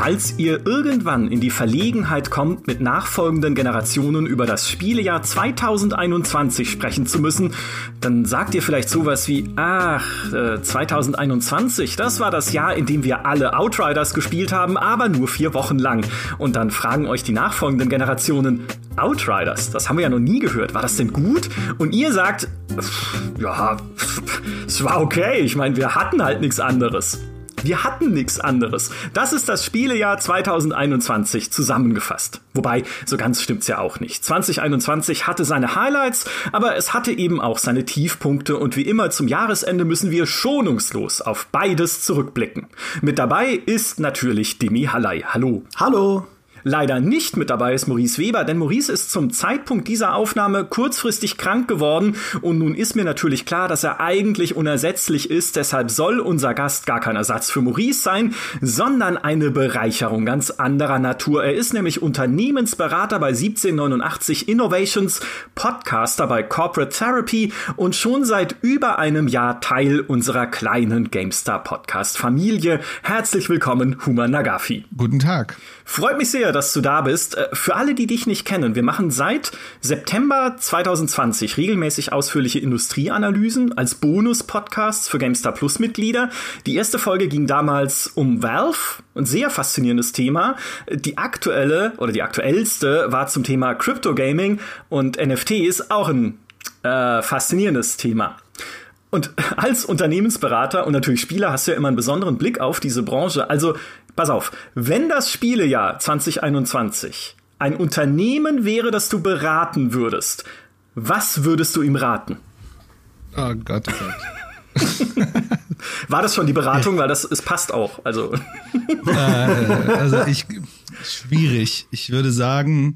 Falls ihr irgendwann in die Verlegenheit kommt, mit nachfolgenden Generationen über das Spielejahr 2021 sprechen zu müssen, dann sagt ihr vielleicht sowas wie, 2021, das war das Jahr, in dem wir alle Outriders gespielt haben, aber nur 4 Wochen lang. Und dann fragen euch die nachfolgenden Generationen, Outriders, das haben wir ja noch nie gehört, war das denn gut? Und ihr sagt, ja, es war okay, ich meine, wir hatten halt nichts anderes. Wir hatten nichts anderes. Das ist das Spielejahr 2021 zusammengefasst. Wobei, so ganz stimmt's ja auch nicht. 2021 hatte seine Highlights, aber es hatte eben auch seine Tiefpunkte und wie immer zum Jahresende müssen wir schonungslos auf beides zurückblicken. Mit dabei ist natürlich Dimi Hallei. Hallo. Hallo. Leider nicht mit dabei ist Maurice Weber, denn Maurice ist zum Zeitpunkt dieser Aufnahme kurzfristig krank geworden und nun ist mir natürlich klar, dass er eigentlich unersetzlich ist, deshalb soll unser Gast gar kein Ersatz für Maurice sein, sondern eine Bereicherung ganz anderer Natur. Er ist nämlich Unternehmensberater bei 1789 Innovations, Podcaster bei Corporate Therapy und schon seit über einem Jahr Teil unserer kleinen GameStar-Podcast-Familie. Herzlich willkommen, Human Nagafi. Guten Tag. Freut mich sehr, dass du da bist. Für alle, die dich nicht kennen, wir machen seit September 2020 regelmäßig ausführliche Industrieanalysen als Bonus-Podcasts für GameStar Plus-Mitglieder. Die erste Folge ging damals um Valve, ein sehr faszinierendes Thema. Die aktuellste war zum Thema Crypto Gaming und NFTs, auch ein faszinierendes Thema. Und als Unternehmensberater und natürlich Spieler hast du ja immer einen besonderen Blick auf diese Branche. Also, pass auf, wenn das Spielejahr 2021 ein Unternehmen wäre, das du beraten würdest, was würdest du ihm raten? Oh Gott, oh Gott. War das schon die Beratung? Weil es passt auch. Also, schwierig. Ich würde sagen,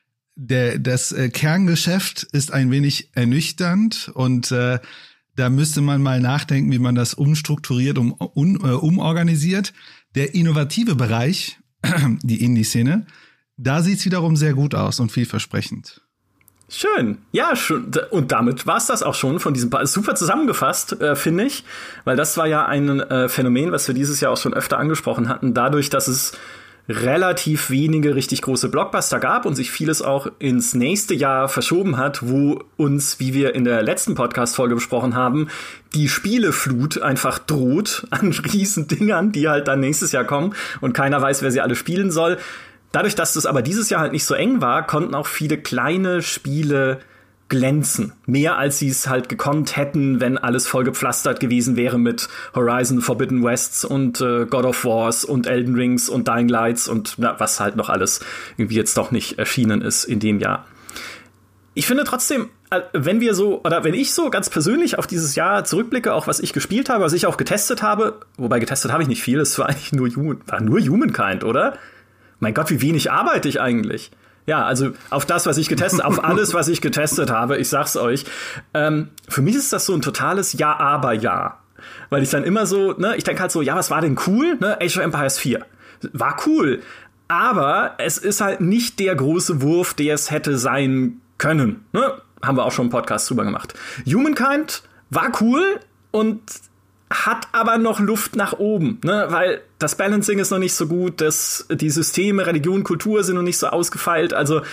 das Kerngeschäft ist ein wenig ernüchternd und da müsste man mal nachdenken, wie man das umstrukturiert, umorganisiert. Der innovative Bereich, die Indie-Szene, da sieht's wiederum sehr gut aus und vielversprechend. Schön. Ja, schön. Und damit war's das auch schon von diesem super zusammengefasst, finde ich. Weil das war ja ein Phänomen, was wir dieses Jahr auch schon öfter angesprochen hatten. Dadurch, dass es relativ wenige richtig große Blockbuster gab und sich vieles auch ins nächste Jahr verschoben hat, wo uns, wie wir in der letzten Podcast-Folge besprochen haben, die Spieleflut einfach droht an riesen Dingern, die halt dann nächstes Jahr kommen und keiner weiß, wer sie alle spielen soll. Dadurch, dass das aber dieses Jahr halt nicht so eng war, konnten auch viele kleine Spiele glänzen. Mehr als sie es halt gekonnt hätten, wenn alles vollgepflastert gewesen wäre mit Horizon Forbidden Wests und God of Wars und Elden Rings und Dying Lights und was halt noch alles irgendwie jetzt doch nicht erschienen ist in dem Jahr. Ich finde trotzdem, wenn ich so ganz persönlich auf dieses Jahr zurückblicke, auch was ich gespielt habe, was ich auch getestet habe, wobei getestet habe ich nicht viel, es war eigentlich nur Humankind, oder? Mein Gott, wie wenig arbeite ich eigentlich? Ja, also auf das, was ich getestet, auf alles, was ich getestet habe, ich sag's euch. Für mich ist das so ein totales Ja-Aber-Ja. Weil ich dann immer so, ich denke halt so, ja, was war denn cool? Age of Empires 4. War cool. Aber es ist halt nicht der große Wurf, der es hätte sein können. Haben wir auch schon einen Podcast drüber gemacht. Humankind war cool und hat aber noch Luft nach oben, weil das Balancing ist noch nicht so gut, die Systeme, Religion, Kultur sind noch nicht so ausgefeilt, also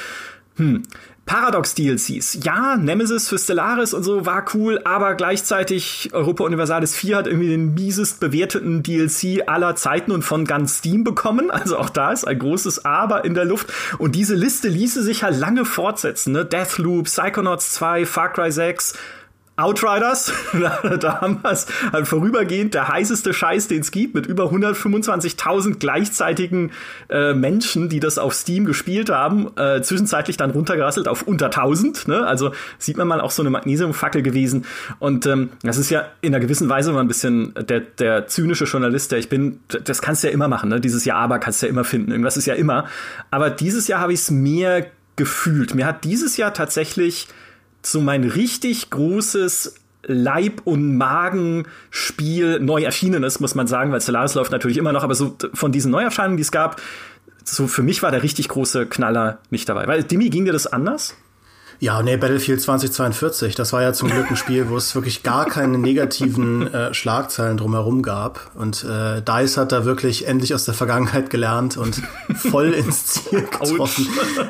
Paradox-DLCs, ja, Nemesis für Stellaris und so war cool, aber gleichzeitig Europa Universalis 4 hat irgendwie den miesest bewerteten DLC aller Zeiten und von ganz Steam bekommen, also auch da ist ein großes Aber in der Luft und diese Liste ließe sich halt lange fortsetzen, Deathloop, Psychonauts 2, Far Cry 6, Outriders, da haben wir es halt vorübergehend der heißeste Scheiß, den es gibt, mit über 125.000 gleichzeitigen Menschen, die das auf Steam gespielt haben, zwischenzeitlich dann runtergerasselt auf unter 1000, also sieht man mal auch so eine Magnesiumfackel gewesen und das ist ja in einer gewissen Weise mal ein bisschen der zynische Journalist, der ich bin, das kannst du ja immer machen, dieses Jahr aber kannst du ja immer finden, irgendwas ist ja immer, aber dieses Jahr habe ich es mehr gefühlt, mir hat dieses Jahr tatsächlich so mein richtig großes Leib- und Magenspiel neu erschienen ist, muss man sagen, weil Stellaris läuft natürlich immer noch, aber so von diesen Neuerscheinungen, die es gab, so für mich war der richtig große Knaller nicht dabei. Weil, Dimi, ging dir das anders? Ja, nee, Battlefield 2042, das war ja zum Glück ein Spiel, wo es wirklich gar keine negativen Schlagzeilen drumherum gab. Und DICE hat da wirklich endlich aus der Vergangenheit gelernt und voll ins Ziel getroffen.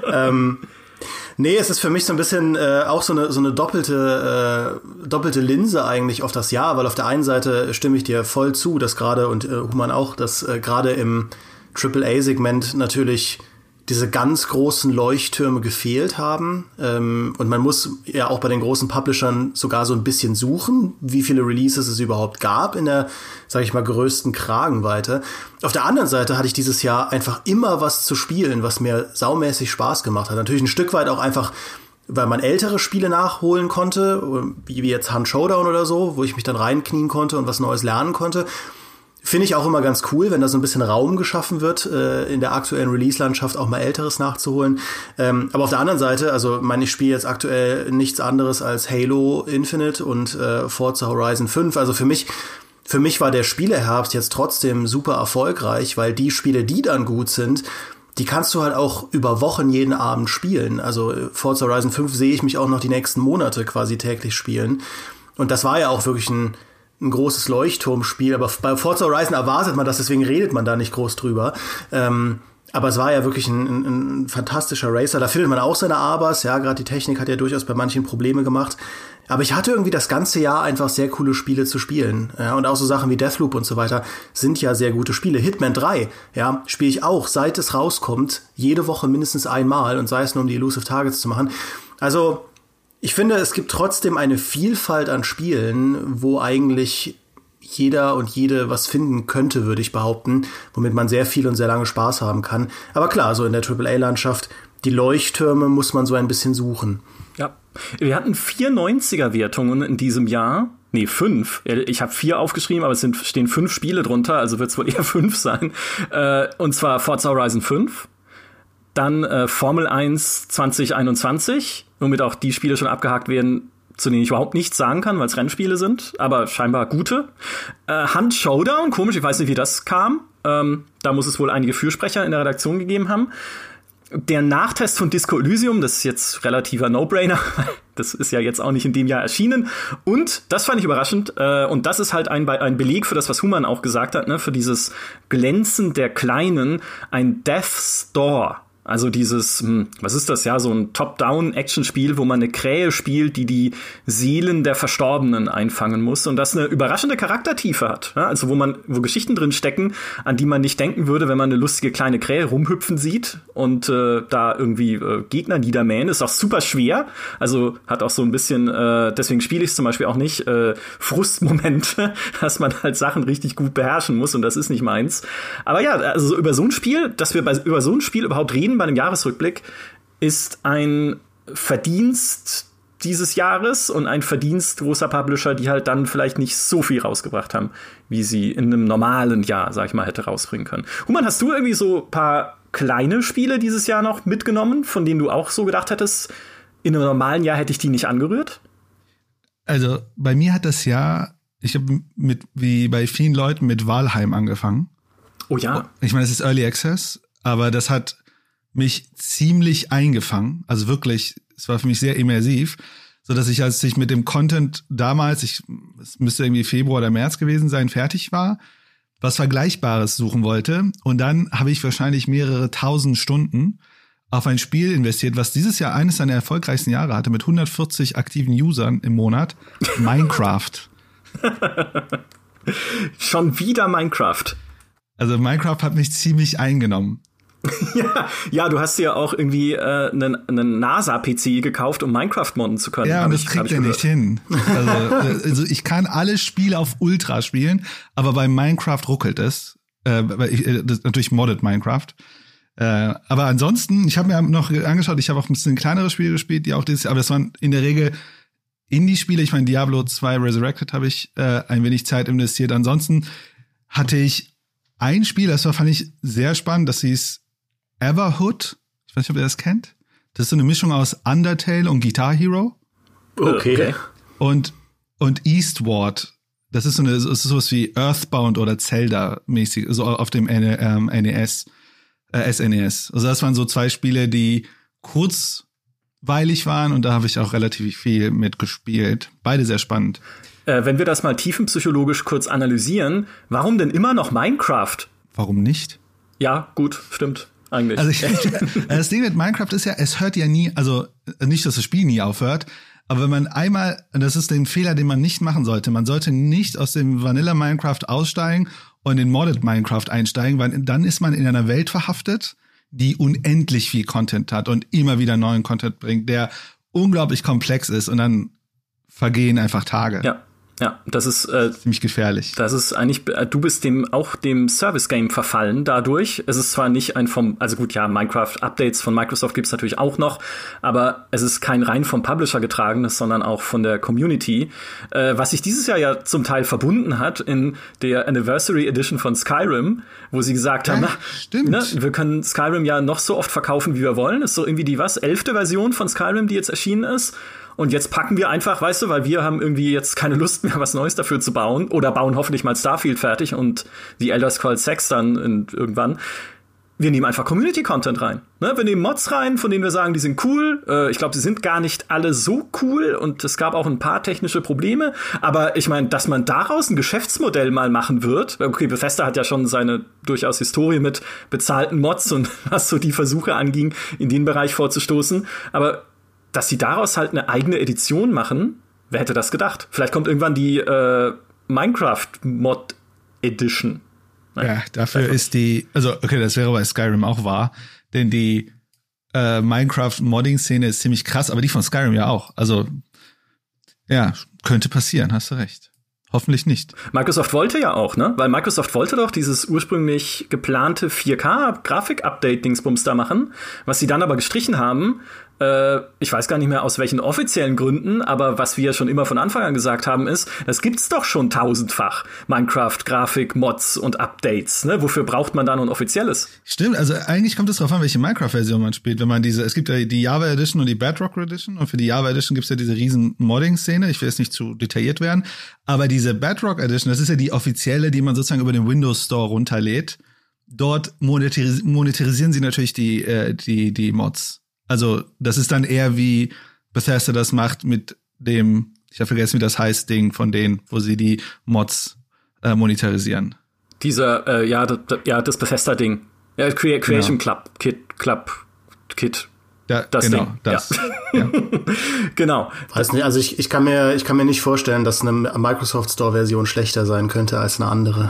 Nee, es ist für mich so ein bisschen auch so eine doppelte Linse eigentlich auf das Jahr, weil auf der einen Seite stimme ich dir voll zu, dass gerade, und Human auch, dass gerade im AAA-Segment natürlich diese ganz großen Leuchttürme gefehlt haben. Und man muss ja auch bei den großen Publishern sogar so ein bisschen suchen, wie viele Releases es überhaupt gab in der, sag ich mal, größten Kragenweite. Auf der anderen Seite hatte ich dieses Jahr einfach immer was zu spielen, was mir saumäßig Spaß gemacht hat. Natürlich ein Stück weit auch einfach, weil man ältere Spiele nachholen konnte, wie jetzt Hunt Showdown oder so, wo ich mich dann reinknien konnte und was Neues lernen konnte. Finde ich auch immer ganz cool, wenn da so ein bisschen Raum geschaffen wird, in der aktuellen Release-Landschaft auch mal Älteres nachzuholen. Aber auf der anderen Seite, also ich spiele jetzt aktuell nichts anderes als Halo Infinite und Forza Horizon 5. Also für mich war der Spieleherbst jetzt trotzdem super erfolgreich, weil die Spiele, die dann gut sind, die kannst du halt auch über Wochen jeden Abend spielen. Also Forza Horizon 5 sehe ich mich auch noch die nächsten Monate quasi täglich spielen. Und das war ja auch wirklich ein großes Leuchtturmspiel, aber bei Forza Horizon erwartet man das, deswegen redet man da nicht groß drüber. Aber es war ja wirklich ein fantastischer Racer. Da findet man auch seine Abers, ja, gerade die Technik hat ja durchaus bei manchen Probleme gemacht. Aber ich hatte irgendwie das ganze Jahr einfach sehr coole Spiele zu spielen. Ja, und auch so Sachen wie Deathloop und so weiter sind ja sehr gute Spiele. Hitman 3, ja, spiele ich auch, seit es rauskommt, jede Woche mindestens einmal und sei es nur, um die Elusive Targets zu machen. Also ich finde, es gibt trotzdem eine Vielfalt an Spielen, wo eigentlich jeder und jede was finden könnte, würde ich behaupten, womit man sehr viel und sehr lange Spaß haben kann. Aber klar, so in der AAA-Landschaft, die Leuchttürme muss man so ein bisschen suchen. Ja, wir hatten 4 90er-Wertungen in diesem Jahr. Nee, 5. Ich habe 4 aufgeschrieben, aber es stehen 5 Spiele drunter, also wird es wohl eher 5 sein. Und zwar Forza Horizon 5. Dann Formel 1 2021, womit auch die Spiele schon abgehakt werden, zu denen ich überhaupt nichts sagen kann, weil es Rennspiele sind, aber scheinbar gute. Hunt Showdown, komisch, ich weiß nicht, wie das kam. Da muss es wohl einige Fürsprecher in der Redaktion gegeben haben. Der Nachtest von Disco Elysium, das ist jetzt relativer No-Brainer, das ist ja jetzt auch nicht in dem Jahr erschienen. Und, das fand ich überraschend, und das ist halt ein Beleg für das, was Human auch gesagt hat, ne, für dieses Glänzen der Kleinen, ein Death's Door. Also dieses, was ist das, ja, so ein Top-Down-Action-Spiel, wo man eine Krähe spielt, die Seelen der Verstorbenen einfangen muss und das eine überraschende Charaktertiefe hat. Ja? Also wo Geschichten drin stecken, an die man nicht denken würde, wenn man eine lustige kleine Krähe rumhüpfen sieht und da irgendwie Gegner niedermähen. Ist auch super schwer, also hat auch so ein bisschen, deswegen spiele ich es zum Beispiel auch nicht, Frustmomente, dass man halt Sachen richtig gut beherrschen muss und das ist nicht meins. Aber ja, also über so ein Spiel, dass wir über so ein Spiel überhaupt reden bei einem Jahresrückblick, ist ein Verdienst dieses Jahres und ein Verdienst großer Publisher, die halt dann vielleicht nicht so viel rausgebracht haben, wie sie in einem normalen Jahr, sag ich mal, hätte rausbringen können. Human, hast du irgendwie so ein paar kleine Spiele dieses Jahr noch mitgenommen, von denen du auch so gedacht hättest, in einem normalen Jahr hätte ich die nicht angerührt? Also bei mir hat das Jahr, ich habe wie bei vielen Leuten mit Valheim angefangen. Oh ja. Ich meine, es ist Early Access, aber das hat mich ziemlich eingefangen. Also wirklich, es war für mich sehr immersiv, so dass ich, als ich mit dem Content damals, es müsste irgendwie Februar oder März gewesen sein, fertig war, was Vergleichbares suchen wollte. Und dann habe ich wahrscheinlich mehrere tausend Stunden auf ein Spiel investiert, was dieses Jahr eines seiner erfolgreichsten Jahre hatte, mit 140 aktiven Usern im Monat. Minecraft. Schon wieder Minecraft. Also Minecraft hat mich ziemlich eingenommen. Ja, du hast dir ja auch irgendwie einen NASA-PC gekauft, um Minecraft modden zu können. Ja, und das kriegt er nicht hin. Also ich kann alle Spiele auf Ultra spielen, aber bei Minecraft ruckelt es. Das natürlich moddet Minecraft. Aber ansonsten, ich habe mir noch angeschaut, ich habe auch ein bisschen kleinere Spiele gespielt, die auch dieses Jahr, aber das waren in der Regel Indie-Spiele. Ich meine, Diablo 2 Resurrected habe ich ein wenig Zeit investiert. Ansonsten hatte ich ein Spiel, fand ich sehr spannend, das hieß Everhood. Ich weiß nicht, ob ihr das kennt. Das ist so eine Mischung aus Undertale und Guitar Hero. Okay. Und Eastward. Das ist sowas wie Earthbound oder Zelda-mäßig, so auf dem SNES. Also das waren so 2 Spiele, die kurz kurzweilig waren und da habe ich auch relativ viel mitgespielt. Beide sehr spannend. Wenn wir das mal tiefenpsychologisch kurz analysieren, warum denn immer noch Minecraft? Warum nicht? Ja, gut, stimmt. Eigentlich. Also das Ding mit Minecraft ist ja, es hört ja nie, also nicht, dass das Spiel nie aufhört, aber wenn man einmal, das ist den Fehler, den man nicht machen sollte, man sollte nicht aus dem Vanilla Minecraft aussteigen und in Modded Minecraft einsteigen, weil dann ist man in einer Welt verhaftet, die unendlich viel Content hat und immer wieder neuen Content bringt, der unglaublich komplex ist und dann vergehen einfach Tage. Ja, das ist ziemlich gefährlich. Das ist eigentlich, du bist dem Service-Game verfallen dadurch. Es ist zwar nicht also gut, ja, Minecraft-Updates von Microsoft gibt's natürlich auch noch, aber es ist kein rein vom Publisher getragenes, sondern auch von der Community, was sich dieses Jahr ja zum Teil verbunden hat in der Anniversary Edition von Skyrim, wo sie gesagt haben, stimmt. Wir können Skyrim ja noch so oft verkaufen, wie wir wollen. Ist so irgendwie die 11. Version von Skyrim, die jetzt erschienen ist. Und jetzt packen wir einfach, weißt du, weil wir haben irgendwie jetzt keine Lust mehr, was Neues dafür zu bauen oder bauen hoffentlich mal Starfield fertig und die Elder Scrolls 6 dann irgendwann. Wir nehmen einfach Community-Content rein. Ne? Wir nehmen Mods rein, von denen wir sagen, die sind cool. Ich glaube, sie sind gar nicht alle so cool und es gab auch ein paar technische Probleme. Aber ich meine, dass man daraus ein Geschäftsmodell mal machen wird. Okay, Bethesda hat ja schon seine durchaus Historie mit bezahlten Mods und was so die Versuche anging, in den Bereich vorzustoßen. Aber dass sie daraus halt eine eigene Edition machen, wer hätte das gedacht? Vielleicht kommt irgendwann die Minecraft-Mod Edition. Ja, dafür ist das wäre bei Skyrim auch wahr, denn die Minecraft-Modding-Szene ist ziemlich krass, aber die von Skyrim ja auch. Also, ja, könnte passieren, hast du recht. Hoffentlich nicht. Microsoft wollte ja auch, ne? Weil Microsoft wollte doch dieses ursprünglich geplante 4K-Grafik-Update-Dingsbums da machen, was sie dann aber gestrichen haben. Ich weiß gar nicht mehr aus welchen offiziellen Gründen, aber was wir schon immer von Anfang an gesagt haben ist, das gibt's doch schon tausendfach. Minecraft-Grafik, Mods und Updates, ne? Wofür braucht man da nun offizielles? Stimmt, also eigentlich kommt es darauf an, welche Minecraft-Version man spielt. Wenn man es gibt ja die Java Edition und die Bedrock Edition und für die Java Edition gibt's ja diese riesen Modding-Szene. Ich will jetzt nicht zu detailliert werden, aber diese Bedrock Edition, das ist ja die offizielle, die man sozusagen über den Windows Store runterlädt. Dort monetarisieren sie natürlich die Mods. Also, das ist dann eher wie Bethesda das macht mit dem, ich habe vergessen, wie das heißt, Ding von denen, wo sie die Mods monetarisieren. Dieser, das Bethesda-Ding. Ja, Creation genau. Kit. Ja, das genau, Ding. das. Ja. Ja. Genau. Weiß nicht, also ich kann mir nicht vorstellen, dass eine Microsoft Store-Version schlechter sein könnte als eine andere.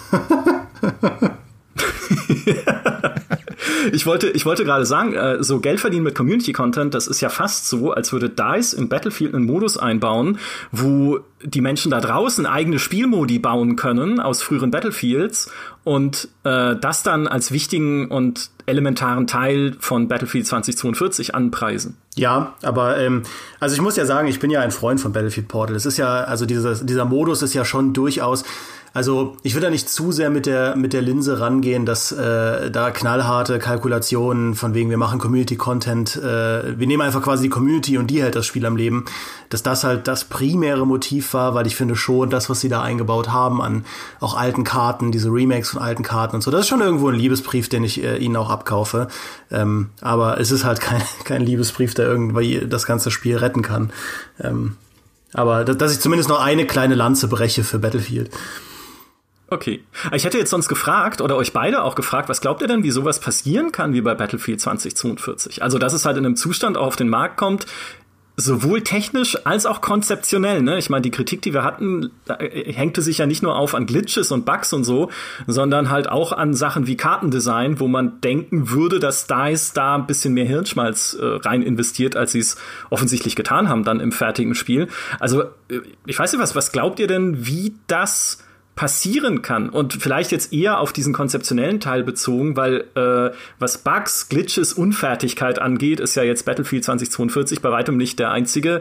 Ich wollte gerade sagen, so Geld verdienen mit Community-Content, das ist ja fast so, als würde DICE in Battlefield einen Modus einbauen, wo die Menschen da draußen eigene Spielmodi bauen können aus früheren Battlefields und das dann als wichtigen und elementaren Teil von Battlefield 2042 anpreisen. Ja, aber also ich muss ja sagen, ich bin ja ein Freund von Battlefield Portal. Es ist ja, also dieser Modus ist ja schon durchaus, also ich würde da nicht zu sehr mit der Linse rangehen, dass da knallharte Kalkulationen von wegen, wir machen Community-Content, wir nehmen einfach quasi die Community und die hält das Spiel am Leben, dass das halt das primäre Motiv war, weil ich finde schon, das, was sie da eingebaut haben an auch alten Karten, diese Remakes von alten Karten und so, das ist schon irgendwo ein Liebesbrief, den ich ihnen auch abkaufe. Aber es ist halt kein Liebesbrief, der irgendwie das ganze Spiel retten kann. Aber dass ich zumindest noch eine kleine Lanze breche für Battlefield. Okay. Ich hätte jetzt sonst gefragt, oder euch beide auch gefragt, was glaubt ihr denn, wie sowas passieren kann wie bei Battlefield 2042? Also, dass es halt in einem Zustand auch auf den Markt kommt, sowohl technisch als auch konzeptionell, ne? Ich meine, die Kritik, die wir hatten, hängte sich ja nicht nur auf an Glitches und Bugs und so, sondern halt auch an Sachen wie Kartendesign, wo man denken würde, dass DICE da ein bisschen mehr Hirnschmalz rein investiert, als sie es offensichtlich getan haben dann im fertigen Spiel. Also, ich weiß nicht, was glaubt ihr denn, wie das passieren kann? Und vielleicht jetzt eher auf diesen konzeptionellen Teil bezogen, weil was Bugs, Glitches, Unfertigkeit angeht, ist ja jetzt Battlefield 2042 bei weitem nicht das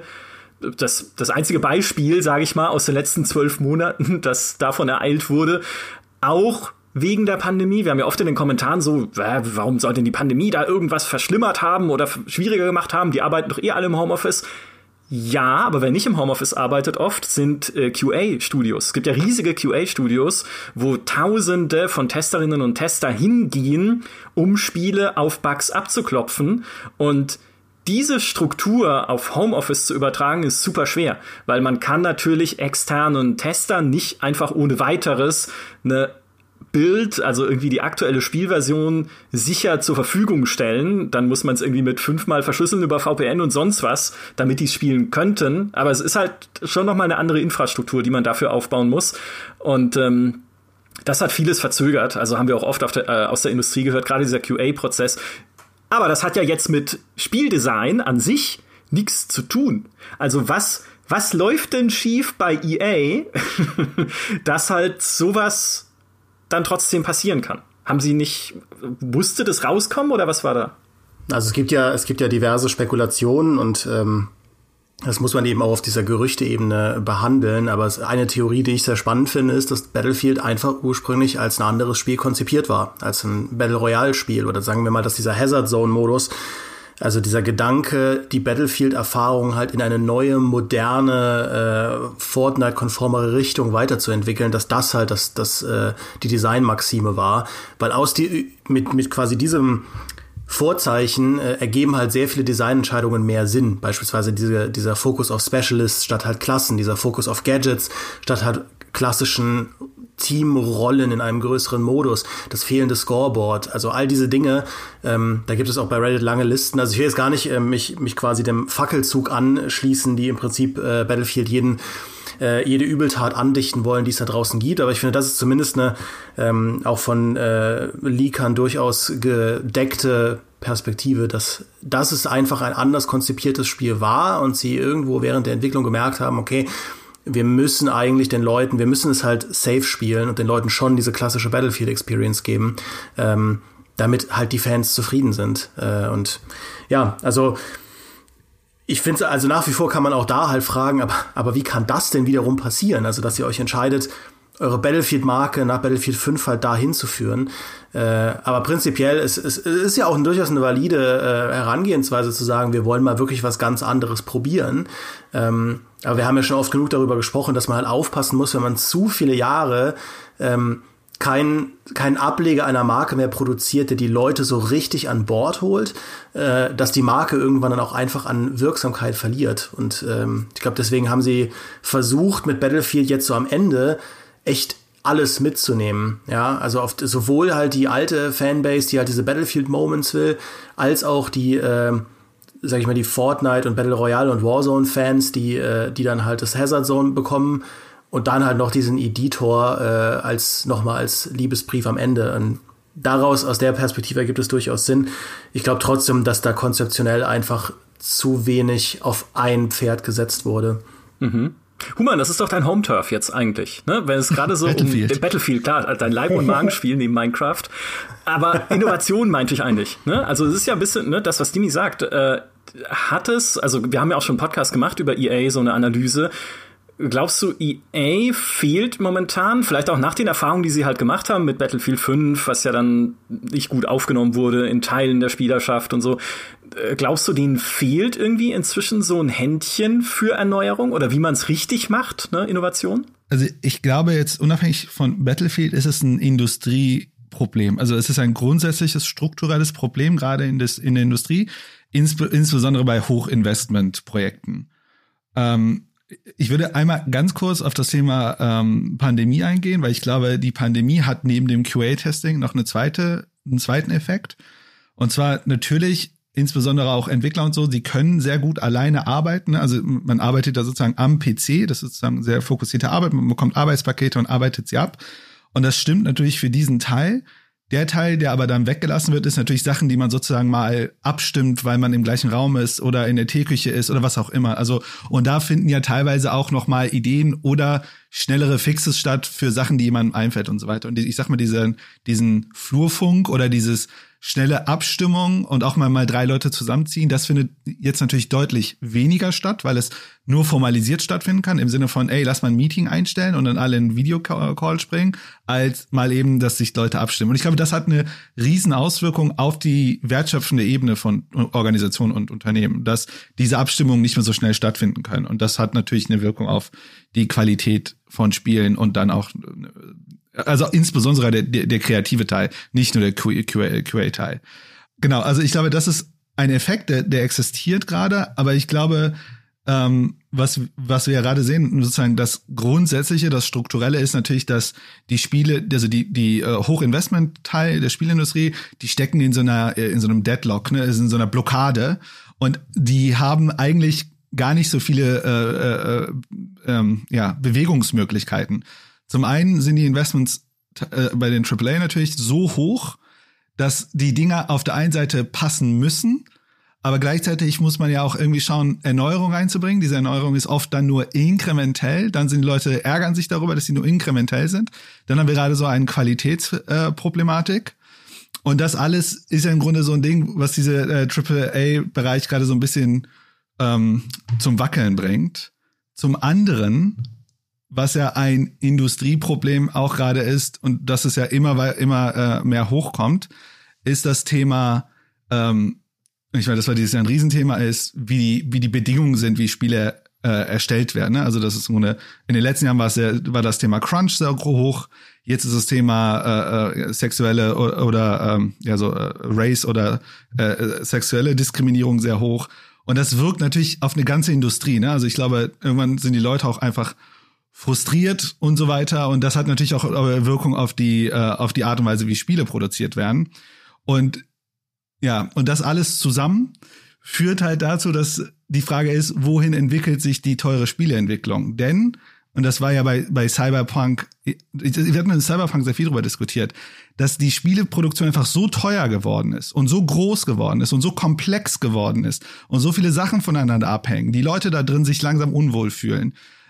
einzige Beispiel, sage ich mal, aus den letzten 12 Monaten, das davon ereilt wurde. Auch wegen der Pandemie. Wir haben ja oft in den Kommentaren so, warum soll denn die Pandemie da irgendwas verschlimmert haben oder schwieriger gemacht haben? Die arbeiten doch alle im Homeoffice. Ja, aber wer nicht im Homeoffice arbeitet oft, sind QA-Studios. Es gibt ja riesige QA-Studios, wo Tausende von Testerinnen und Tester hingehen, um Spiele auf Bugs abzuklopfen. Und diese Struktur auf Homeoffice zu übertragen, ist super schwer, weil man kann natürlich externen Testern nicht einfach ohne weiteres eine Bild, also irgendwie die aktuelle Spielversion sicher zur Verfügung stellen. Dann muss man es irgendwie mit 5-mal verschlüsseln über VPN und sonst was, damit die es spielen könnten. Aber es ist halt schon noch mal eine andere Infrastruktur, die man dafür aufbauen muss. Und das hat vieles verzögert. Also haben wir auch oft aus der Industrie gehört, gerade dieser QA-Prozess. Aber das hat ja jetzt mit Spieldesign an sich nichts zu tun. Also was läuft denn schief bei EA, dass halt sowas dann trotzdem passieren kann? Haben sie nicht, musste das rauskommen oder was war da? Also es gibt ja diverse Spekulationen und das muss man eben auch auf dieser Gerüchteebene behandeln. Aber eine Theorie, die ich sehr spannend finde, ist, dass Battlefield einfach ursprünglich als ein anderes Spiel konzipiert war, als ein Battle Royale Spiel. Oder sagen wir mal, dass dieser Hazard Zone Modus, also dieser Gedanke, die Battlefield-Erfahrung halt in eine neue, moderne, Fortnite-konformere Richtung weiterzuentwickeln, dass das halt die Designmaxime war. Weil mit quasi diesem Vorzeichen ergeben halt sehr viele Designentscheidungen mehr Sinn. Beispielsweise dieser Fokus auf Specialists statt halt Klassen, dieser Fokus auf Gadgets statt halt klassischen Teamrollen in einem größeren Modus, das fehlende Scoreboard, also all diese Dinge, da gibt es auch bei Reddit lange Listen. Also ich will jetzt gar nicht mich quasi dem Fackelzug anschließen, die im Prinzip Battlefield jede Übeltat andichten wollen, die es da draußen gibt. Aber ich finde, das ist zumindest eine auch von Leakern durchaus gedeckte Perspektive, dass es einfach ein anders konzipiertes Spiel war und sie irgendwo während der Entwicklung gemerkt haben, okay, wir müssen es halt safe spielen und den Leuten schon diese klassische Battlefield-Experience geben, damit halt die Fans zufrieden sind. Und ja, also ich finde, also nach wie vor kann man auch da halt fragen, aber wie kann das denn wiederum passieren? Also, dass ihr euch entscheidet, eure Battlefield-Marke nach Battlefield 5 halt dahin zu führen. Aber prinzipiell es ist ja auch durchaus eine valide Herangehensweise zu sagen, wir wollen mal wirklich was ganz anderes probieren. Aber wir haben ja schon oft genug darüber gesprochen, dass man halt aufpassen muss, wenn man zu viele Jahre kein Ableger einer Marke mehr produziert, der die Leute so richtig an Bord holt, dass die Marke irgendwann dann auch einfach an Wirksamkeit verliert. Und ich glaube, deswegen haben sie versucht, mit Battlefield jetzt so am Ende echt alles mitzunehmen. Ja, also sowohl halt die alte Fanbase, die halt diese Battlefield-Moments will, als auch die sag ich mal, die Fortnite und Battle Royale und Warzone-Fans, die dann halt das Hazard Zone bekommen und dann halt noch diesen Editor als Liebesbrief am Ende. Und aus der Perspektive ergibt es durchaus Sinn. Ich glaube trotzdem, dass da konzeptionell einfach zu wenig auf ein Pferd gesetzt wurde. Mhm. Human, das ist doch dein Home-Turf jetzt eigentlich, ne? Wenn es gerade so Battlefield, klar, dein Leib- und Magenspiel neben Minecraft. Aber Innovation meinte ich eigentlich, ne? Also es ist ja ein bisschen, ne, das, was Dimi sagt, also wir haben ja auch schon einen Podcast gemacht über EA, so eine Analyse. Glaubst du, EA fehlt momentan, vielleicht auch nach den Erfahrungen, die sie halt gemacht haben mit Battlefield 5, was ja dann nicht gut aufgenommen wurde in Teilen der Spielerschaft und so. Glaubst du, denen fehlt irgendwie inzwischen so ein Händchen für Erneuerung oder wie man es richtig macht, ne, Innovation? Also ich glaube jetzt, unabhängig von Battlefield, ist es ein Industrieproblem. Also es ist ein grundsätzliches strukturelles Problem, gerade in der Industrie, insbesondere bei Hochinvestmentprojekten. Ich würde einmal ganz kurz auf das Thema Pandemie eingehen, weil ich glaube, die Pandemie hat neben dem QA-Testing noch einen zweiten Effekt. Und zwar natürlich insbesondere auch Entwickler und so, sie können sehr gut alleine arbeiten. Also man arbeitet da sozusagen am PC, das ist sozusagen sehr fokussierte Arbeit, man bekommt Arbeitspakete und arbeitet sie ab. Und das stimmt natürlich für diesen Teil. Der Teil, der aber dann weggelassen wird, ist natürlich Sachen, die man sozusagen mal abstimmt, weil man im gleichen Raum ist oder in der Teeküche ist oder was auch immer. Also, und da finden ja teilweise auch noch mal Ideen oder schnellere Fixes statt für Sachen, die jemandem einfällt und so weiter. Und ich sag mal, diesen Flurfunk oder dieses schnelle Abstimmung und auch mal 3 Leute zusammenziehen, das findet jetzt natürlich deutlich weniger statt, weil es nur formalisiert stattfinden kann, im Sinne von, ey, lass mal ein Meeting einstellen und dann alle in Videocall springen, als mal eben, dass sich Leute abstimmen. Und ich glaube, das hat eine riesen Auswirkung auf die wertschöpfende Ebene von Organisationen und Unternehmen, dass diese Abstimmungen nicht mehr so schnell stattfinden können. Und das hat natürlich eine Wirkung auf die Qualität von Spielen und dann auch, also insbesondere der kreative Teil, nicht nur der QA-Teil. Genau, also ich glaube, das ist ein Effekt, der existiert gerade, aber ich glaube, was wir ja gerade sehen, sozusagen das Grundsätzliche, das Strukturelle ist natürlich, dass die Spiele, also die Hochinvestment-Teil der Spielindustrie, die stecken in so einem Deadlock, ne, in so einer Blockade, und die haben eigentlich gar nicht so viele Bewegungsmöglichkeiten. Zum einen sind die Investments bei den AAA natürlich so hoch, dass die Dinger auf der einen Seite passen müssen, aber gleichzeitig muss man ja auch irgendwie schauen, Erneuerung reinzubringen. Diese Erneuerung ist oft dann nur inkrementell. Dann sind die Leute, ärgern sich darüber, dass sie nur inkrementell sind. Dann haben wir gerade so eine Qualitätsproblematik. Und das alles ist ja im Grunde so ein Ding, was diese AAA-Bereich gerade so ein bisschen zum Wackeln bringt. Zum anderen, was ja ein Industrieproblem auch gerade ist, und das es ja immer mehr hochkommt, ist das Thema, ich meine, das war dieses Jahr ein Riesenthema, ist, wie die Bedingungen sind, wie Spiele erstellt werden. Ne? Also das ist im Grunde, in den letzten Jahren war das Thema Crunch sehr hoch. Jetzt ist das Thema sexuelle oder Race oder sexuelle Diskriminierung sehr hoch. Und das wirkt natürlich auf eine ganze Industrie. Ne? Also ich glaube, irgendwann sind die Leute auch einfach frustriert und so weiter. Und das hat natürlich auch Wirkung auf die Art und Weise, wie Spiele produziert werden. Und ja, und das alles zusammen führt halt dazu, dass die Frage ist, wohin entwickelt sich die teure Spieleentwicklung? Denn, und das war ja bei Cyberpunk, wir hatten in Cyberpunk sehr viel darüber diskutiert, dass die Spieleproduktion einfach so teuer geworden ist und so groß geworden ist und so komplex geworden ist und so viele Sachen voneinander abhängen, die Leute da drin sich langsam unwohl fühlen.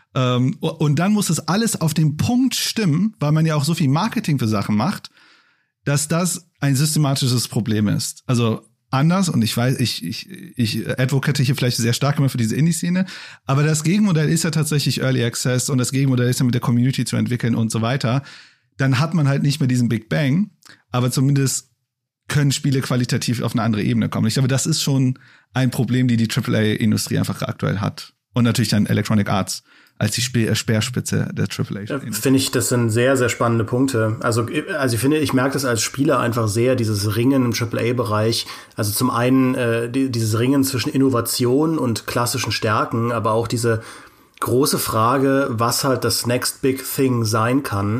Und dann muss das alles auf den Punkt stimmen, weil man ja auch so viel Marketing für Sachen macht, dass das ein systematisches Problem ist. Also anders, und ich weiß, ich advocate hier vielleicht sehr stark immer für diese Indie-Szene, aber das Gegenmodell ist ja tatsächlich Early Access und das Gegenmodell ist ja mit der Community zu entwickeln und so weiter. Dann hat man halt nicht mehr diesen Big Bang, aber zumindest können Spiele qualitativ auf eine andere Ebene kommen. Ich glaube, das ist schon ein Problem, die AAA-Industrie einfach aktuell hat. Und natürlich dann Electronic Arts als die Speerspitze der AAA. Ja, finde ich, das sind sehr, sehr spannende Punkte. Also ich finde, ich merke das als Spieler einfach sehr, dieses Ringen im AAA-Bereich. Also zum einen dieses Ringen zwischen Innovation und klassischen Stärken, aber auch diese große Frage, was halt das Next Big Thing sein kann,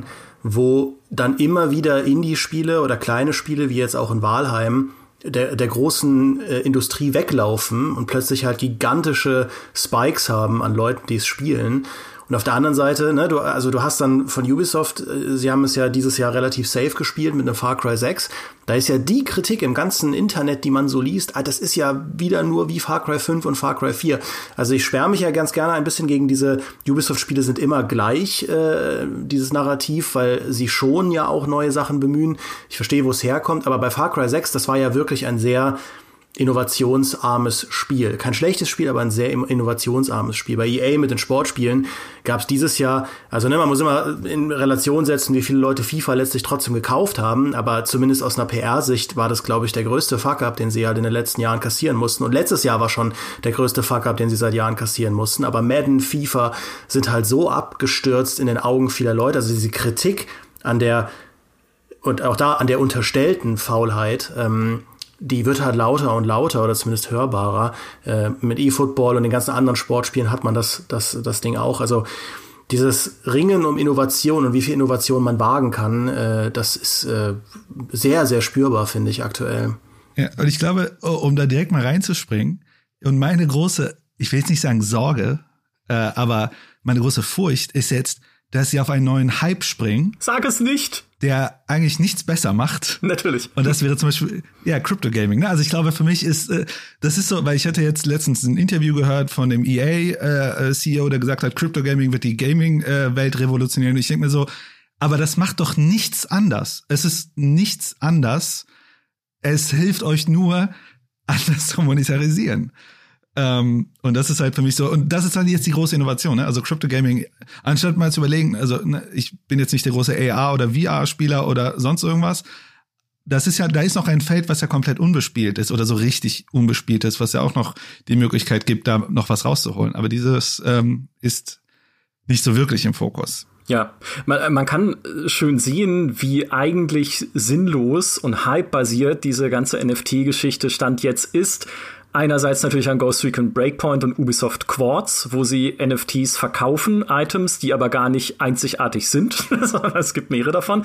wo dann immer wieder Indie-Spiele oder kleine Spiele, wie jetzt auch in Valheim, der großen Industrie weglaufen und plötzlich halt gigantische Spikes haben an Leuten, die es spielen. Und auf der anderen Seite, ne, du hast dann von Ubisoft, sie haben es ja dieses Jahr relativ safe gespielt mit einem Far Cry 6. Da ist ja die Kritik im ganzen Internet, die man so liest, das ist ja wieder nur wie Far Cry 5 und Far Cry 4. Also ich sperre mich ja ganz gerne ein bisschen gegen diese Ubisoft-Spiele sind immer gleich, dieses Narrativ, weil sie schon ja auch neue Sachen bemühen. Ich verstehe, wo es herkommt, aber bei Far Cry 6, das war ja wirklich ein sehr innovationsarmes Spiel. Kein schlechtes Spiel, aber ein sehr innovationsarmes Spiel. Bei EA mit den Sportspielen gab es dieses Jahr, also man muss immer in Relation setzen, wie viele Leute FIFA letztlich trotzdem gekauft haben, aber zumindest aus einer PR-Sicht war das, glaube ich, der größte Fuck-up, den sie halt in den letzten Jahren kassieren mussten. Und letztes Jahr war schon der größte Fuck-up, den sie seit Jahren kassieren mussten. Aber Madden, FIFA sind halt so abgestürzt in den Augen vieler Leute. Also diese Kritik an der, und auch da an der unterstellten Faulheit, die wird halt lauter und lauter oder zumindest hörbarer. Mit eFootball und den ganzen anderen Sportspielen hat man das Ding auch. Also dieses Ringen um Innovation und wie viel Innovation man wagen kann, das ist sehr, sehr spürbar, finde ich, aktuell. Ja, und ich glaube, um da direkt mal reinzuspringen, und meine große, ich will jetzt nicht sagen Sorge, aber meine große Furcht ist jetzt, dass sie auf einen neuen Hype springen. Sag es nicht! Der eigentlich nichts besser macht. Natürlich. Und das wäre zum Beispiel, ja, Crypto Gaming. Ne? Also ich glaube, für mich ist, das ist so, weil ich hatte jetzt letztens ein Interview gehört von dem EA-CEO, der gesagt hat, Crypto Gaming wird die Gaming-Welt revolutionieren. Und ich denke mir so, aber das macht doch nichts anders. Es ist nichts anders. Es hilft euch nur, anders zu monetarisieren. Und das ist halt für mich so, und das ist halt jetzt die große Innovation, ne? Also Crypto Gaming, anstatt mal zu überlegen, also ne, ich bin jetzt nicht der große AR oder VR-Spieler oder sonst irgendwas, das ist ja, da ist noch ein Feld, was ja komplett unbespielt ist oder so richtig unbespielt ist, was ja auch noch die Möglichkeit gibt, da noch was rauszuholen. Aber dieses ist nicht so wirklich im Fokus. Ja, man kann schön sehen, wie eigentlich sinnlos und hype-basiert diese ganze NFT-Geschichte Stand jetzt ist. Einerseits natürlich an Ghost Recon Breakpoint und Ubisoft Quartz, wo sie NFTs verkaufen, Items, die aber gar nicht einzigartig sind, sondern es gibt mehrere davon.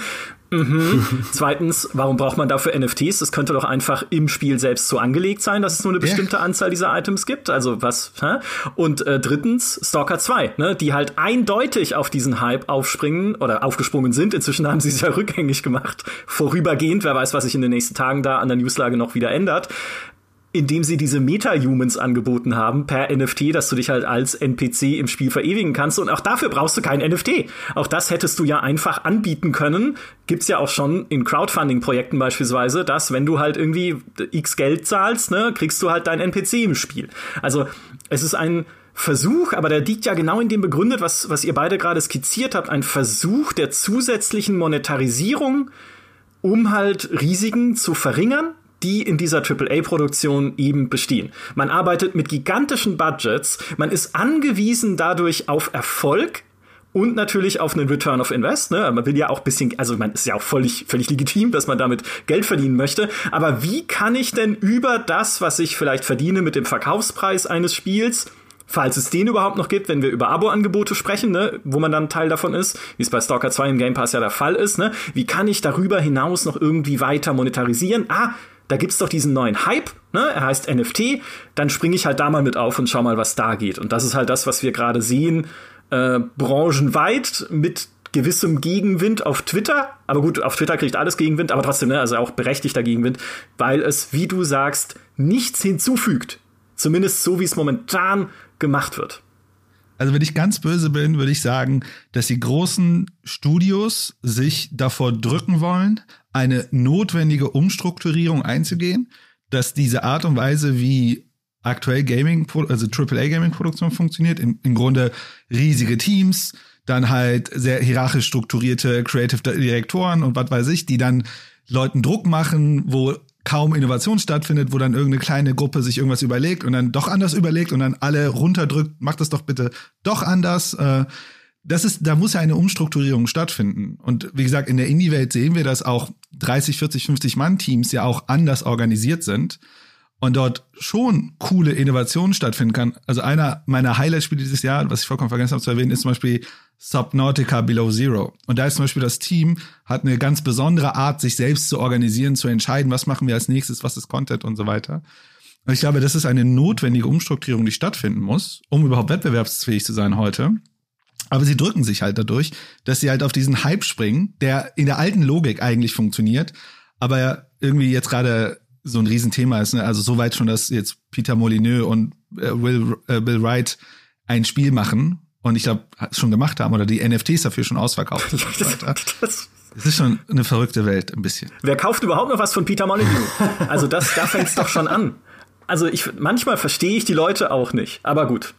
Zweitens, warum braucht man dafür NFTs? Das könnte doch einfach im Spiel selbst so angelegt sein, dass es nur eine bestimmte Anzahl dieser Items gibt. Also was? Und drittens, Stalker 2, ne, die halt eindeutig auf diesen Hype aufspringen oder aufgesprungen sind. Inzwischen haben sie es ja rückgängig gemacht, vorübergehend. Wer weiß, was sich in den nächsten Tagen da an der Newslage noch wieder ändert. Indem sie diese Meta-Humans angeboten haben per NFT, dass du dich halt als NPC im Spiel verewigen kannst. Und auch dafür brauchst du kein NFT. Auch das hättest du ja einfach anbieten können. Gibt's ja auch schon in Crowdfunding-Projekten beispielsweise, dass wenn du halt irgendwie X Geld zahlst, ne, kriegst du halt dein NPC im Spiel. Also es ist ein Versuch, aber der liegt ja genau in dem begründet, was ihr beide gerade skizziert habt, ein Versuch der zusätzlichen Monetarisierung, um halt Risiken zu verringern, die in dieser AAA-Produktion eben bestehen. Man arbeitet mit gigantischen Budgets, man ist angewiesen dadurch auf Erfolg und natürlich auf einen Return of Invest. Ne? Man will ja auch ein bisschen, also man ist ja auch völlig legitim, dass man damit Geld verdienen möchte. Aber wie kann ich denn über das, was ich vielleicht verdiene mit dem Verkaufspreis eines Spiels, falls es den überhaupt noch gibt, wenn wir über Abo-Angebote sprechen, ne, wo man dann Teil davon ist, wie es bei Stalker 2 im Game Pass ja der Fall ist, ne, wie kann ich darüber hinaus noch irgendwie weiter monetarisieren? Da gibt's doch diesen neuen Hype, ne? Er heißt NFT, dann springe ich halt da mal mit auf und schau mal, was da geht. Und das ist halt das, was wir gerade sehen, branchenweit mit gewissem Gegenwind auf Twitter. Aber gut, auf Twitter kriegt alles Gegenwind, aber trotzdem, ne, also auch berechtigter Gegenwind, weil es, wie du sagst, nichts hinzufügt. Zumindest so, wie es momentan gemacht wird. Also wenn ich ganz böse bin, würde ich sagen, dass die großen Studios sich davor drücken wollen, eine notwendige Umstrukturierung einzugehen, dass diese Art und Weise, wie aktuell Gaming, also AAA-Gaming-Produktion funktioniert, im Grunde riesige Teams, dann halt sehr hierarchisch strukturierte Creative Direktoren und was weiß ich, die dann Leuten Druck machen, wo kaum Innovation stattfindet, wo dann irgendeine kleine Gruppe sich irgendwas überlegt und dann doch anders überlegt und dann alle runterdrückt, macht das doch bitte doch anders. Da muss ja eine Umstrukturierung stattfinden. Und wie gesagt, in der Indie-Welt sehen wir, dass auch 30, 40, 50 Mann-Teams ja auch anders organisiert sind und dort schon coole Innovationen stattfinden kann. Also einer meiner Highlight-Spiele dieses Jahr, was ich vollkommen vergessen habe zu erwähnen, ist zum Beispiel Subnautica Below Zero. Und da ist zum Beispiel das Team, hat eine ganz besondere Art, sich selbst zu organisieren, zu entscheiden, was machen wir als nächstes, was ist Content und so weiter. Und ich glaube, das ist eine notwendige Umstrukturierung, die stattfinden muss, um überhaupt wettbewerbsfähig zu sein heute. Aber sie drücken sich halt dadurch, dass sie halt auf diesen Hype springen, der in der alten Logik eigentlich funktioniert, aber irgendwie jetzt gerade so ein Riesenthema ist. Ne? Also so weit schon, dass jetzt Peter Molyneux und Bill Wright ein Spiel machen und ich glaube, schon gemacht haben oder die NFTs dafür schon ausverkauft. Es ist schon eine verrückte Welt, ein bisschen. Wer kauft überhaupt noch was von Peter Molyneux? Also da fängt's doch schon an. Also manchmal verstehe ich die Leute auch nicht. Aber gut,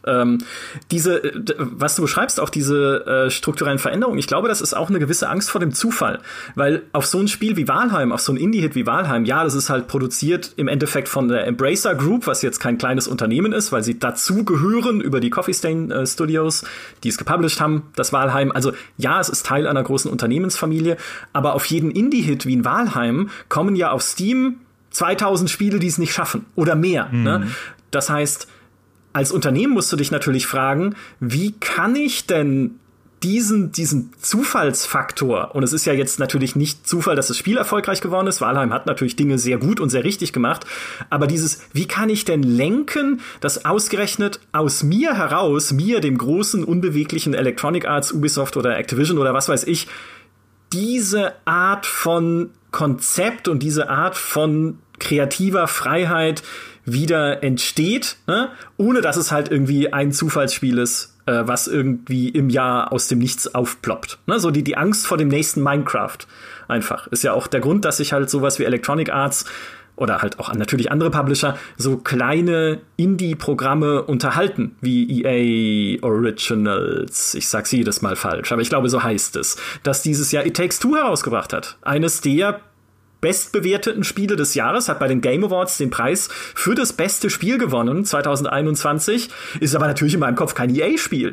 was du beschreibst, auch diese strukturellen Veränderungen, ich glaube, das ist auch eine gewisse Angst vor dem Zufall. Weil auf so ein Spiel wie Valheim, auf so ein Indie-Hit wie Valheim, ja, das ist halt produziert im Endeffekt von der Embracer Group, was jetzt kein kleines Unternehmen ist, weil sie dazu gehören über die Coffee Stain Studios, die es gepublished haben, das Valheim. Also ja, es ist Teil einer großen Unternehmensfamilie, aber auf jeden Indie-Hit wie in Valheim kommen ja auf Steam 2000 Spiele, die es nicht schaffen oder mehr. Ne? Das heißt, als Unternehmen musst du dich natürlich fragen, wie kann ich denn diesen Zufallsfaktor, und es ist ja jetzt natürlich nicht Zufall, dass das Spiel erfolgreich geworden ist, Valheim hat natürlich Dinge sehr gut und sehr richtig gemacht, aber wie kann ich denn lenken, dass ausgerechnet aus mir heraus, mir, dem großen, unbeweglichen Electronic Arts, Ubisoft oder Activision oder was weiß ich, diese Art von Konzept und diese Art von kreativer Freiheit wieder entsteht, ne? Ohne dass es halt irgendwie ein Zufallsspiel ist, was irgendwie im Jahr aus dem Nichts aufploppt. Ne? So die Angst vor dem nächsten Minecraft einfach. Ist ja auch der Grund, dass sich halt sowas wie Electronic Arts oder halt auch natürlich andere Publisher so kleine Indie-Programme unterhalten, wie EA Originals. Ich sag's jedes Mal falsch, aber ich glaube, so heißt es. Dass dieses Jahr It Takes Two herausgebracht hat. Eines der bestbewerteten Spiele des Jahres, hat bei den Game Awards den Preis für das beste Spiel gewonnen, 2021. Ist aber natürlich in meinem Kopf kein EA-Spiel.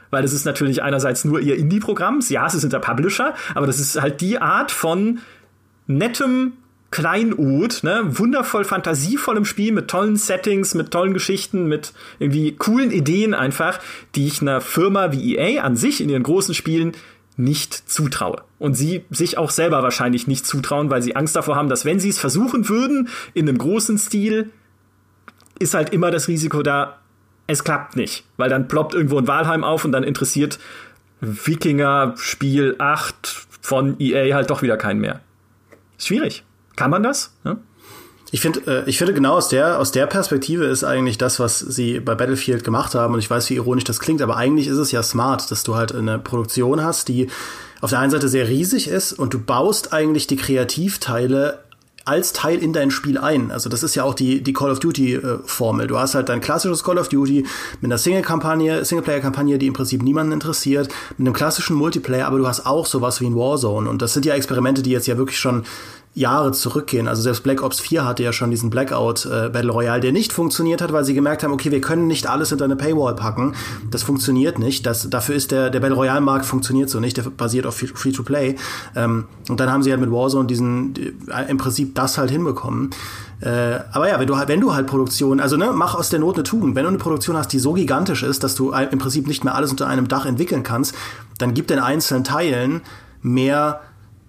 weil es ist natürlich einerseits nur ihr Indie-Programm, ja, sie sind der Publisher, aber das ist halt die Art von nettem Kleinod, ne, wundervoll fantasievollem Spiel mit tollen Settings, mit tollen Geschichten, mit irgendwie coolen Ideen einfach, die ich einer Firma wie EA an sich in ihren großen Spielen nicht zutraue. Und sie sich auch selber wahrscheinlich nicht zutrauen, weil sie Angst davor haben, dass wenn sie es versuchen würden, in einem großen Stil, ist halt immer das Risiko da, es klappt nicht. Weil dann ploppt irgendwo ein Valheim auf und dann interessiert Wikinger Spiel 8 von EA halt doch wieder keinen mehr. Schwierig. Kann man das? Ja? Ich finde genau aus der Perspektive ist eigentlich das, was sie bei Battlefield gemacht haben, und ich weiß, wie ironisch das klingt, aber eigentlich ist es ja smart, dass du halt eine Produktion hast, die auf der einen Seite sehr riesig ist und du baust eigentlich die Kreativteile als Teil in dein Spiel ein. Also das ist ja auch die Call of Duty Formel. Du hast halt dein klassisches Call of Duty mit einer Singleplayer-Kampagne, die im Prinzip niemanden interessiert, mit einem klassischen Multiplayer, aber du hast auch sowas wie ein Warzone. Und das sind ja Experimente, die jetzt ja wirklich schon Jahre zurückgehen. Also selbst Black Ops 4 hatte ja schon diesen Blackout Battle Royale, der nicht funktioniert hat, weil sie gemerkt haben, okay, wir können nicht alles hinter eine Paywall packen. Das funktioniert nicht. Dafür ist der Battle Royale Markt funktioniert so nicht. Der basiert auf Free-to-Play. Und dann haben sie halt mit Warzone im Prinzip das halt hinbekommen. Aber ja, wenn du halt Produktion, also ne, mach aus der Not eine Tugend. Wenn du eine Produktion hast, die so gigantisch ist, dass du im Prinzip nicht mehr alles unter einem Dach entwickeln kannst, dann gib den einzelnen Teilen mehr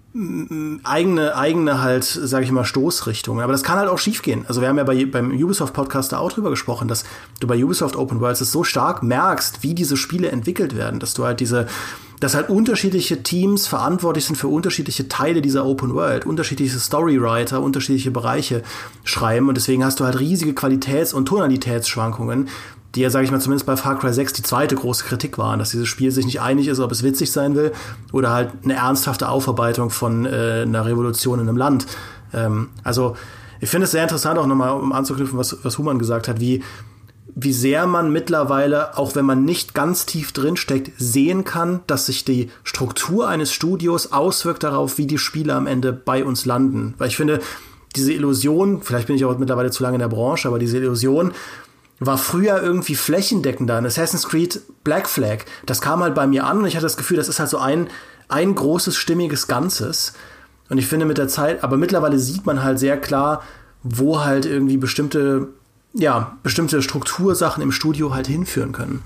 eigene halt, sage ich mal, Stoßrichtungen. Aber das kann halt auch schiefgehen. Also wir haben ja beim Ubisoft-Podcast da auch drüber gesprochen, dass du bei Ubisoft Open Worlds es so stark merkst, wie diese Spiele entwickelt werden, dass du halt dass halt unterschiedliche Teams verantwortlich sind für unterschiedliche Teile dieser Open World, unterschiedliche Storywriter, unterschiedliche Bereiche schreiben, und deswegen hast du halt riesige Qualitäts- und Tonalitätsschwankungen, die ja, sage ich mal, zumindest bei Far Cry 6 die zweite große Kritik waren, dass dieses Spiel sich nicht einig ist, ob es witzig sein will oder halt eine ernsthafte Aufarbeitung von einer Revolution in einem Land. Also ich finde es sehr interessant, auch nochmal, um anzuknüpfen, was Human gesagt hat, wie sehr man mittlerweile, auch wenn man nicht ganz tief drin steckt, sehen kann, dass sich die Struktur eines Studios auswirkt darauf, wie die Spiele am Ende bei uns landen. Weil ich finde, diese Illusion, vielleicht bin ich auch mittlerweile zu lange in der Branche, aber diese Illusion war früher irgendwie flächendeckender. In Assassin's Creed Black Flag, das kam halt bei mir an und ich hatte das Gefühl, das ist halt so ein großes, stimmiges Ganzes. Und ich finde mit der Zeit, aber mittlerweile sieht man halt sehr klar, wo halt irgendwie bestimmte Struktursachen im Studio halt hinführen können.